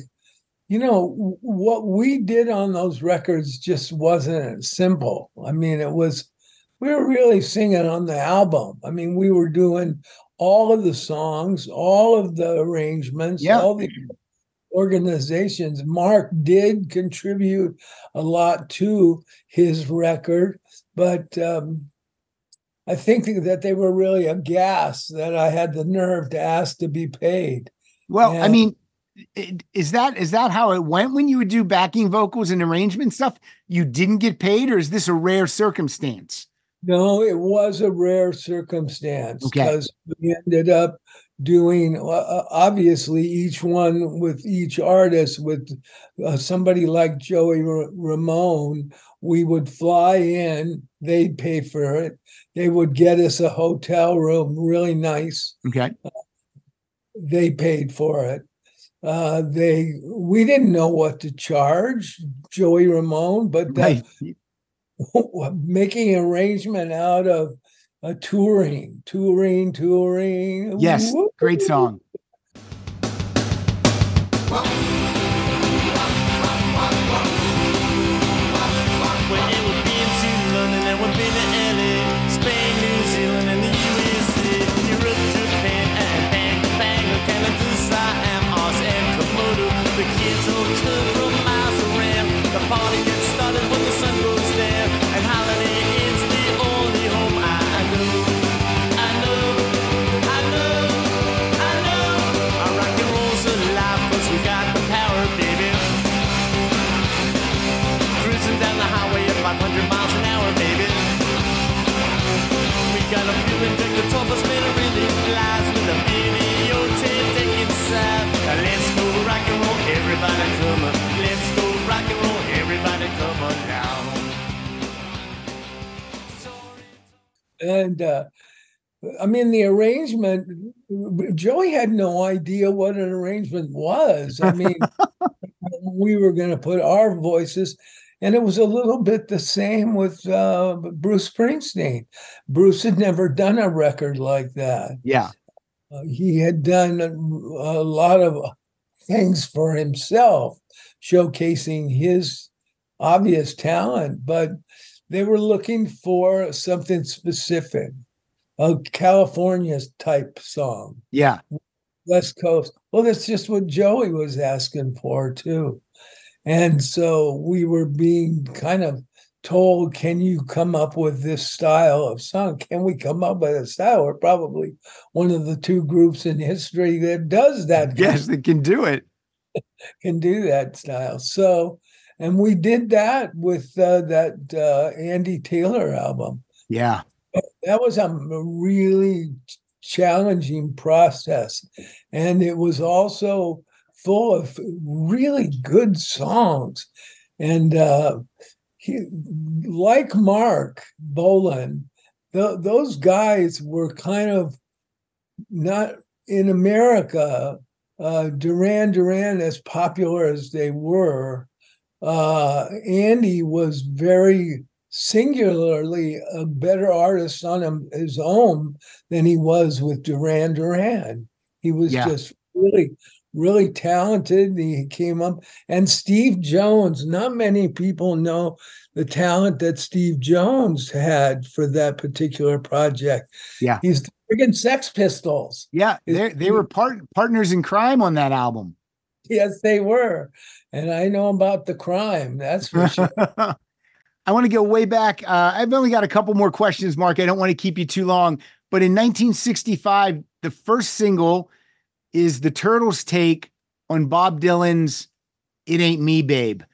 what we did on those records just wasn't simple. I mean, we were really singing on the album. I mean, we were doing all of the songs, all of the arrangements, Yeah. all the organizations. Mark did contribute a lot to his record, but I think that they were really aghast that I had the nerve to ask to be paid. Well, I And- mean, is that how it went when you would do backing vocals and arrangement stuff? You didn't get paid, or is this a rare circumstance? No, it was a rare circumstance Okay. because we ended up doing obviously each one with each artist with somebody like Joey Ramone. We would fly in, they'd pay for it. They would get us a hotel room, really nice. Okay. They paid for it. We didn't know what to charge Joey Ramone, but Right. making arrangement out of a touring. Yes. Woo. Great song. Well, it would be to London and we've been to LA, Spain, New Zealand, and the USA, Europe, Japan, and Bangkok, Canada, Siam, Oz, and Komodo. The kids all come from miles around. The party gets started when the sun goes down, and Holiday Inn's the only home I know. I know, I know, I know. Our rock and roll's alive 'cause we got the power, baby. Cruising down the highway at 500 miles an hour, baby. We got a fuel injector, 12 spinner really flies with a video tape inside. Let's go rock and roll, everybody come on. Let's go rock and roll, everybody come on now. And I mean, the arrangement, Joey had no idea what an arrangement was. I mean, we were going to put our voices, and it was a little bit the same with Bruce Springsteen. Bruce had never done a record like that. Yeah. He had done a lot of things for himself, showcasing his obvious talent, but they were looking for something specific, a California type song, Yeah. West Coast. Well, that's just what Joey was asking for too. And so we were being kind of told, can you come up with this style of song? Can we come up with a style? We're probably one of the two groups in history that does that. Yes, they can do it. Can do that style. So, and we did that with that Andy Taylor album. Yeah. That was a really challenging process. And it was also full of really good songs. And like Mark Bolan, those guys were kind of not in America. Duran Duran, as popular as they were, Andy was very singularly a better artist on his own than he was with Duran Duran. He was just really, really talented. He came up, and Steve Jones, not many people know the talent that Steve Jones had for that particular project. Yeah. He's the friggin' Sex Pistols. Yeah. They were partners in crime on that album. Yes, they were. And I know about the crime, that's for sure. I want to go way back. I've only got a couple more questions, Mark. I don't want to keep you too long. But in 1965, the first single is the Turtles' take on Bob Dylan's It Ain't Me, Babe.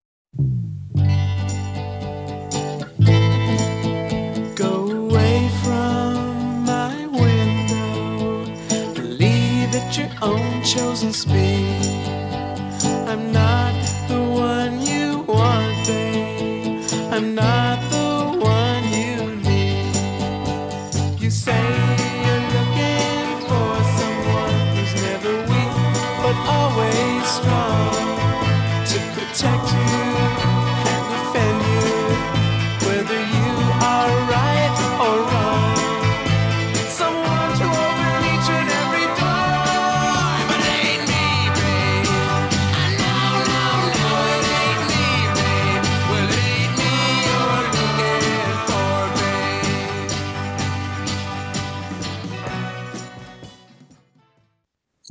Go away from my window. Believe that your own chosen speed. I'm not the one you want, babe. I'm not the one you need. You say you're looking for someone who's never weak, but always strong to protect you and defend you, whether you are right or wrong. Someone to open each and every door, but it ain't me, babe.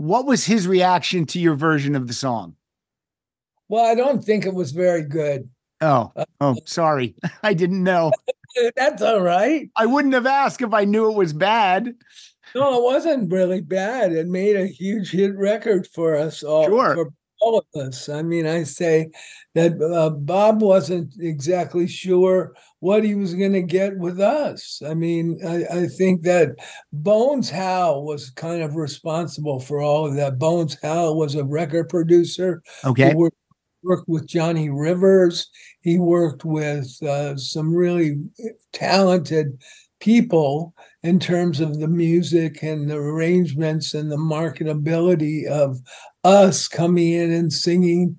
What was his reaction to your version of the song? Well, I don't think it was very good. Oh, sorry. I didn't know. That's all right. I wouldn't have asked if I knew it was bad. No, it wasn't really bad. It made a huge hit record for us all, Sure. for all of us. I mean, I say that Bob wasn't exactly sure what he was going to get with us. I mean, I think that Bones Howe was kind of responsible for all of that. Bones Howe was a record producer. Okay. Who worked with Johnny Rivers. He worked with some really talented people in terms of the music and the arrangements and the marketability of us coming in and singing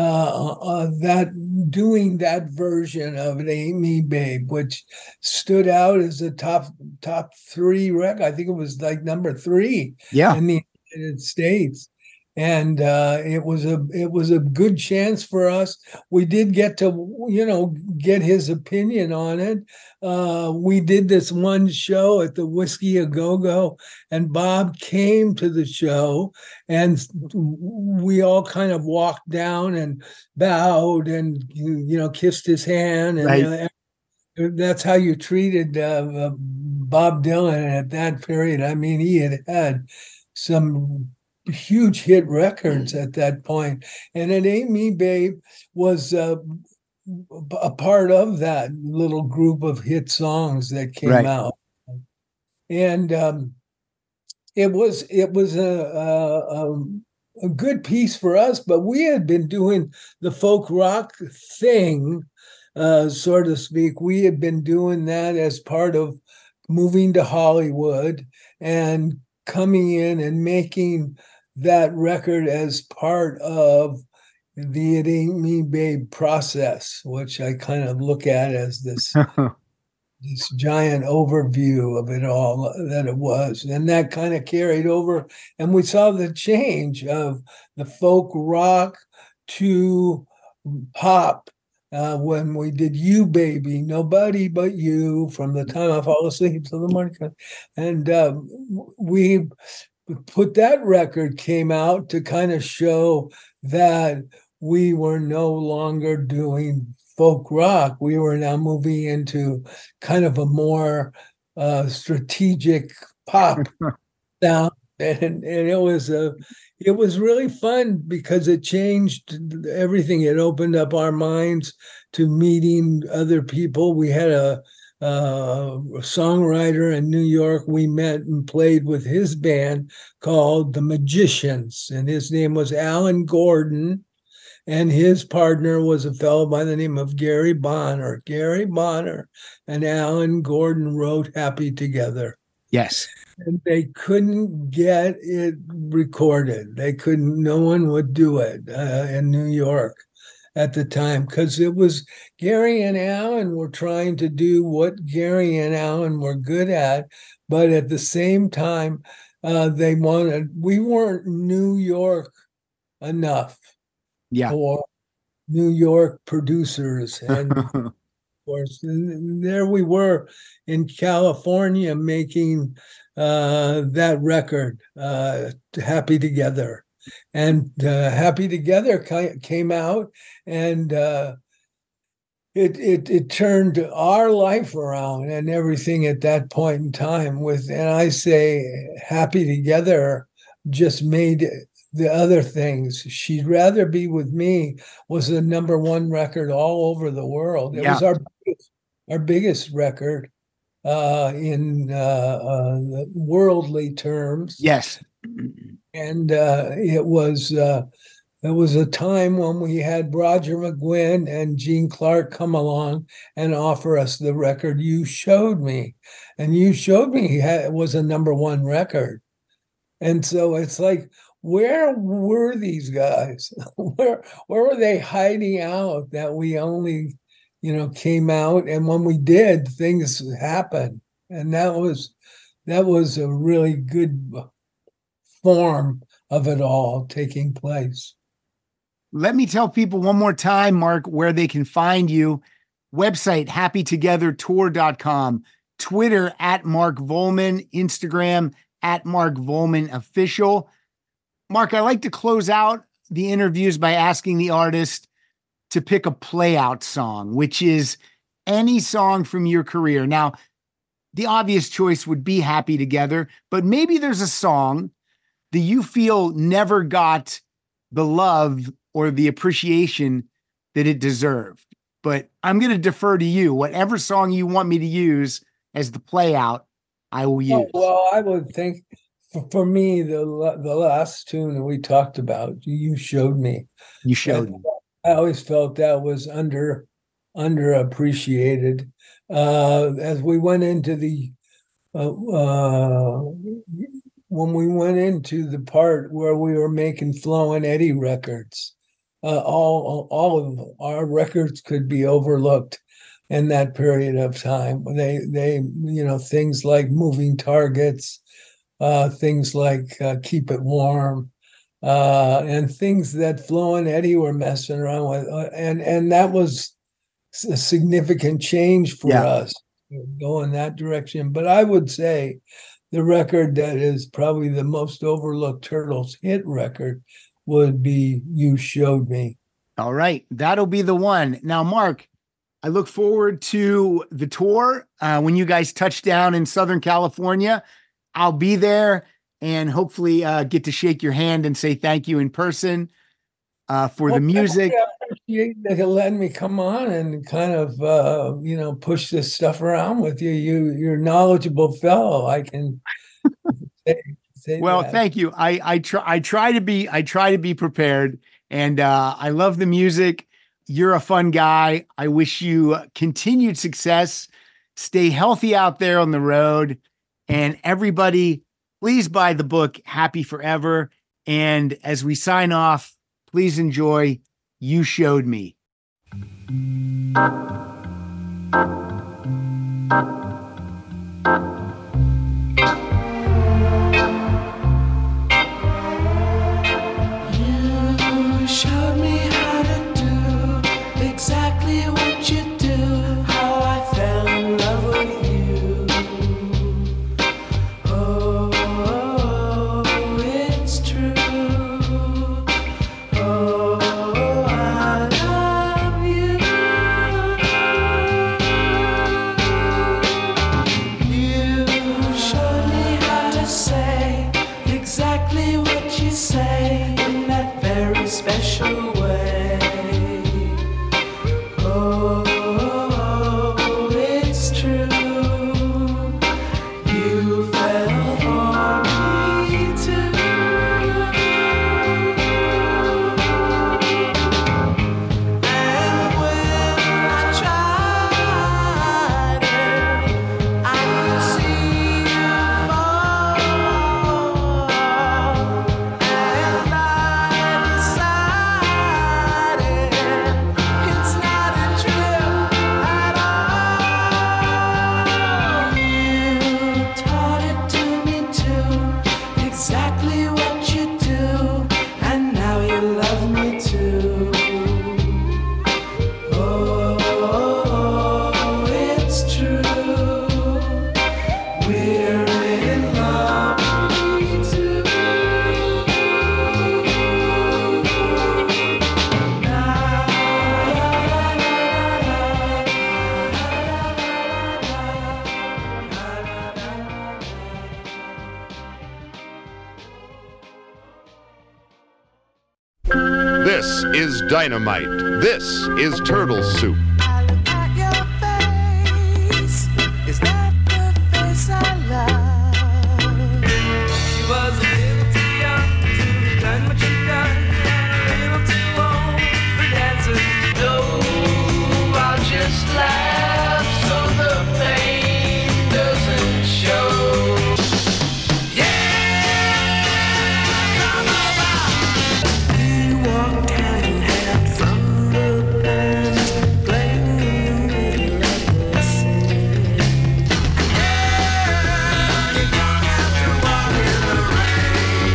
doing that version of It Ain't Me Babe, which stood out as a top 3 record. I think it was like number 3 in the United States. And it was a good chance for us. We did get to, get his opinion on it. We did this one show at the Whiskey A Go-Go, and Bob came to the show, and we all kind of walked down and bowed and, kissed his hand. And Right. That's how you treated Bob Dylan at that period. I mean, he had some huge hit records at that point, and It Ain't Me Babe was a part of that little group of hit songs that came Right. out. And it was a good piece for us, but we had been doing the folk rock thing, so to speak. We had been doing that as part of moving to Hollywood and coming in and making that record as part of the It Ain't Me Babe process, which I kind of look at as this giant overview of it all that it was. And that kind of carried over. And we saw the change of the folk rock to pop when we did You Baby, Nobody But You, From the Time I Fall Asleep till the Morning. And we put that record came out to kind of show that we were no longer doing folk rock. We were now moving into kind of a more strategic pop sound, and it was really fun because it changed everything. It opened up our minds to meeting other people. We had a songwriter in New York we met and played with his band called The Magicians, and his name was Alan Gordon, and his partner was a fellow by the name of Gary Bonner. Gary Bonner and Alan Gordon wrote Happy Together. Yes. And they couldn't get it recorded. No one would do it in New York at the time, because it was Gary and Alan were trying to do what Gary and Alan were good at, but at the same time, we weren't New York enough for New York producers. And of course, there we were in California making that record, Happy Together. And Happy Together came out, and it turned our life around and everything at that point in time. And I say Happy Together just made the other things. She'd Rather Be With Me was the #1 record all over the world. It was our biggest record in worldly terms. Yes. And it was a time when we had Roger McGuinn and Gene Clark come along and offer us the record You Showed Me. And You Showed Me was a #1 record. And so it's like, where were these guys? Where were they hiding out that we only, came out? And when we did, things happened. And that was a really good form of it all taking place. Let me tell people one more time, Mark, where they can find you. Website, happytogethertour.com, Twitter @Mark Volman, Instagram @Mark Volman Official. Mark, I like to close out the interviews by asking the artist to pick a play out song, which is any song from your career. Now, the obvious choice would be Happy Together, but maybe there's a song that you feel never got the love or the appreciation that it deserved. But I'm going to defer to you. Whatever song you want me to use as the play out, I will use. Well, I would think for me, the last tune that we talked about, You Showed Me. You showed me. I always felt that was underappreciated. As we went into when we went into the part where we were making Flo and Eddie records, all of our records could be overlooked in that period of time. They things like Moving Targets, things like Keep It Warm, and things that Flo and Eddie were messing around with. And that was a significant change for us to go in that direction. But I would say the record that is probably the most overlooked Turtles hit record would be You Showed Me. All right. That'll be the one. Now, Mark, I look forward to the tour. When you guys touch down in Southern California, I'll be there and hopefully get to shake your hand and say thank you in person for the music. I appreciate that letting me come on and kind of, push this stuff around with you. You're a knowledgeable fellow. I can say Well, that. thank you. I try to be prepared, and I love the music. You're a fun guy. I wish you continued success. Stay healthy out there on the road. And everybody, please buy the book, Happy Forever. And as we sign off, please enjoy You Showed Me. You showed me how to do exactly what you do, how I fell in love with you. Oh, it's true. Oh, I love you. You showed me how to say exactly what you say in that very special way. Oh, it's true. You fell for me too. And when I tried it, I could see you fall. And I decided it's not a trip at all. You taught it to me too, exactly what you do, and now you love me too. Oh, it's true. We're in love, me too. This is Dynamite. This is Turtle Soup. I look at your face. Is that the face I love? She was a little too young to have done what you've done, and a little too old for dancing. No, I'll just laugh so the pain doesn't show. Yeah, come on out. We walked hand in hand from the band, playing little legacy. Yeah, you don't have to walk in the rain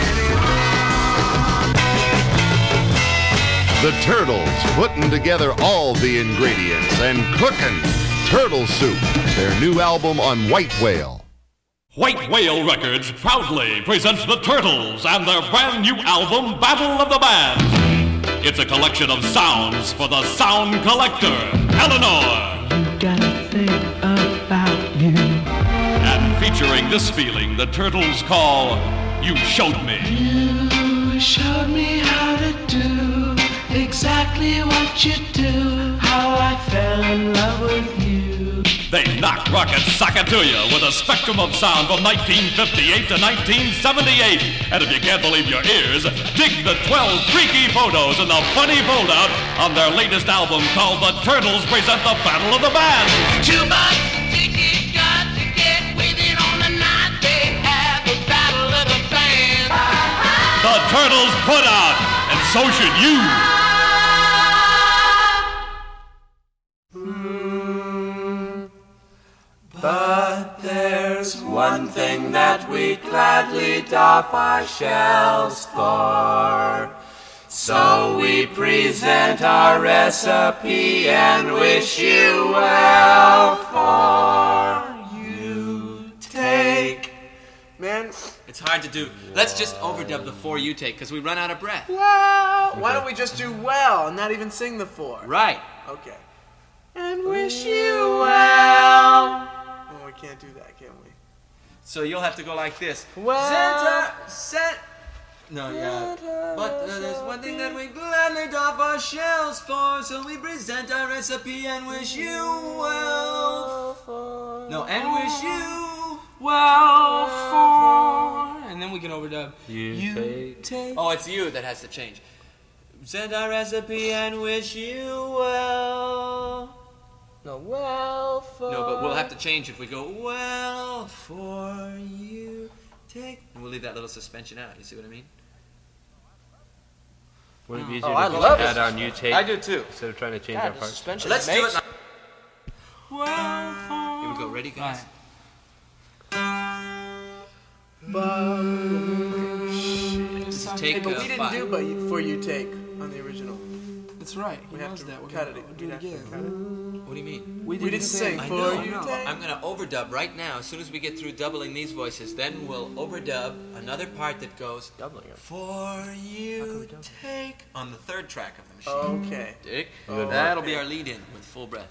anymore. The Turtles putting together all the ingredients and cooking Turtle Soup, their new album on White Whale. White Whale Records proudly presents the Turtles and their brand new album, Battle of the Bands. It's a collection of sounds for the sound collector, Eleanor. You gotta think about you. And featuring this feeling the Turtles call You Showed Me. You showed me how to do exactly what you do. How I fell in love with you. They knock rock and sock it to you with a spectrum of sound from 1958 to 1978. And if you can't believe your ears, dig the 12 freaky photos in the funny fold-out on their latest album called The Turtles Present the Battle of the Bands. Too much ticket got to get with it on the night they have the Battle of the Bands. The Turtles put out, and so should you. But there's one thing that we'd gladly doff our shells for. So we present our recipe and wish you well for you take. Man, it's hard to do. Let's just overdub the 4 you take, because we run out of breath. Well, why don't we just do well and not even sing the 4? Right. Okay. And wish you well. Oh, we can't do that, can we? So you'll have to go like this. Well. No, yeah. But there's one thing that we gladly doff our shells for, so we present our recipe and wish you well. No, and wish you well for. And then we can overdub. You take. Oh, it's you that has to change. Present our recipe and wish you well. No, well for. No, but we'll have to change if we go well for you take. And we'll leave that little suspension out. You see what I mean? Would it be easier I to love add it. our new take? I do too. Instead of trying to change God, our the parts. suspension Let's do makes- it now. Well for. Here we go. Ready, guys? This is take Hey, but we didn't 5. do but for you take on the original. That's right. We have to cut it. Do it again. What do you mean? We didn't sing I for know. you take. I'm going to overdub right now. As soon as we get through doubling these voices, then we'll overdub another part that goes Doubling it. for you take on the 3rd track of the machine. Okay. Dick? Oh, That'll okay. be our lead in with full breath.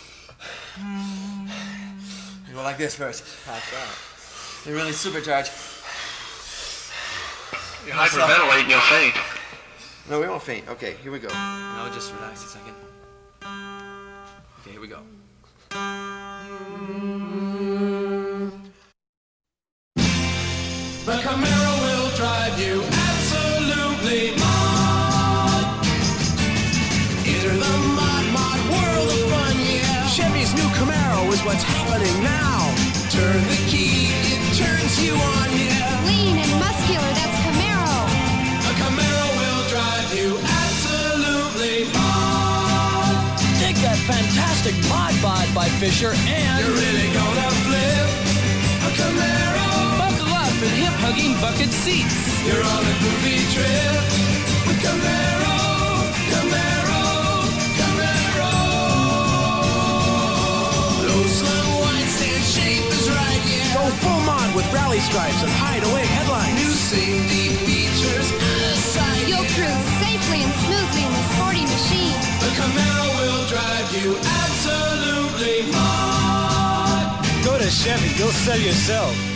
We go like this first. Pass out. They really supercharge. You hyperventilate and you'll faint. No, we won't faint. Okay, here we go. No, just relax a second. Okay, here we go. The Camaro will drive you absolutely mad. Enter the mod world of fun, yeah. Chevy's new Camaro is what's happening now. Turn the key, it turns you on, yeah. Lean and muscular, that's Camaro. The Camaro will drive you absolutely mad. Take that fantastic mod bod by Fisher and you're really gonna flip a Camaro. Buckle up in hip-hugging bucket seats. You're on a groovy trip with Camaro, Camaro, Camaro. Low, slow, wide stand shape is right, yeah. Go full mod with rally stripes and hideaway headlights. New safety features out of sight. You'll cruise safely and smoothly in the sporty machine. The Camaro will drive you absolutely mod. Go to Chevy, you'll sell yourself.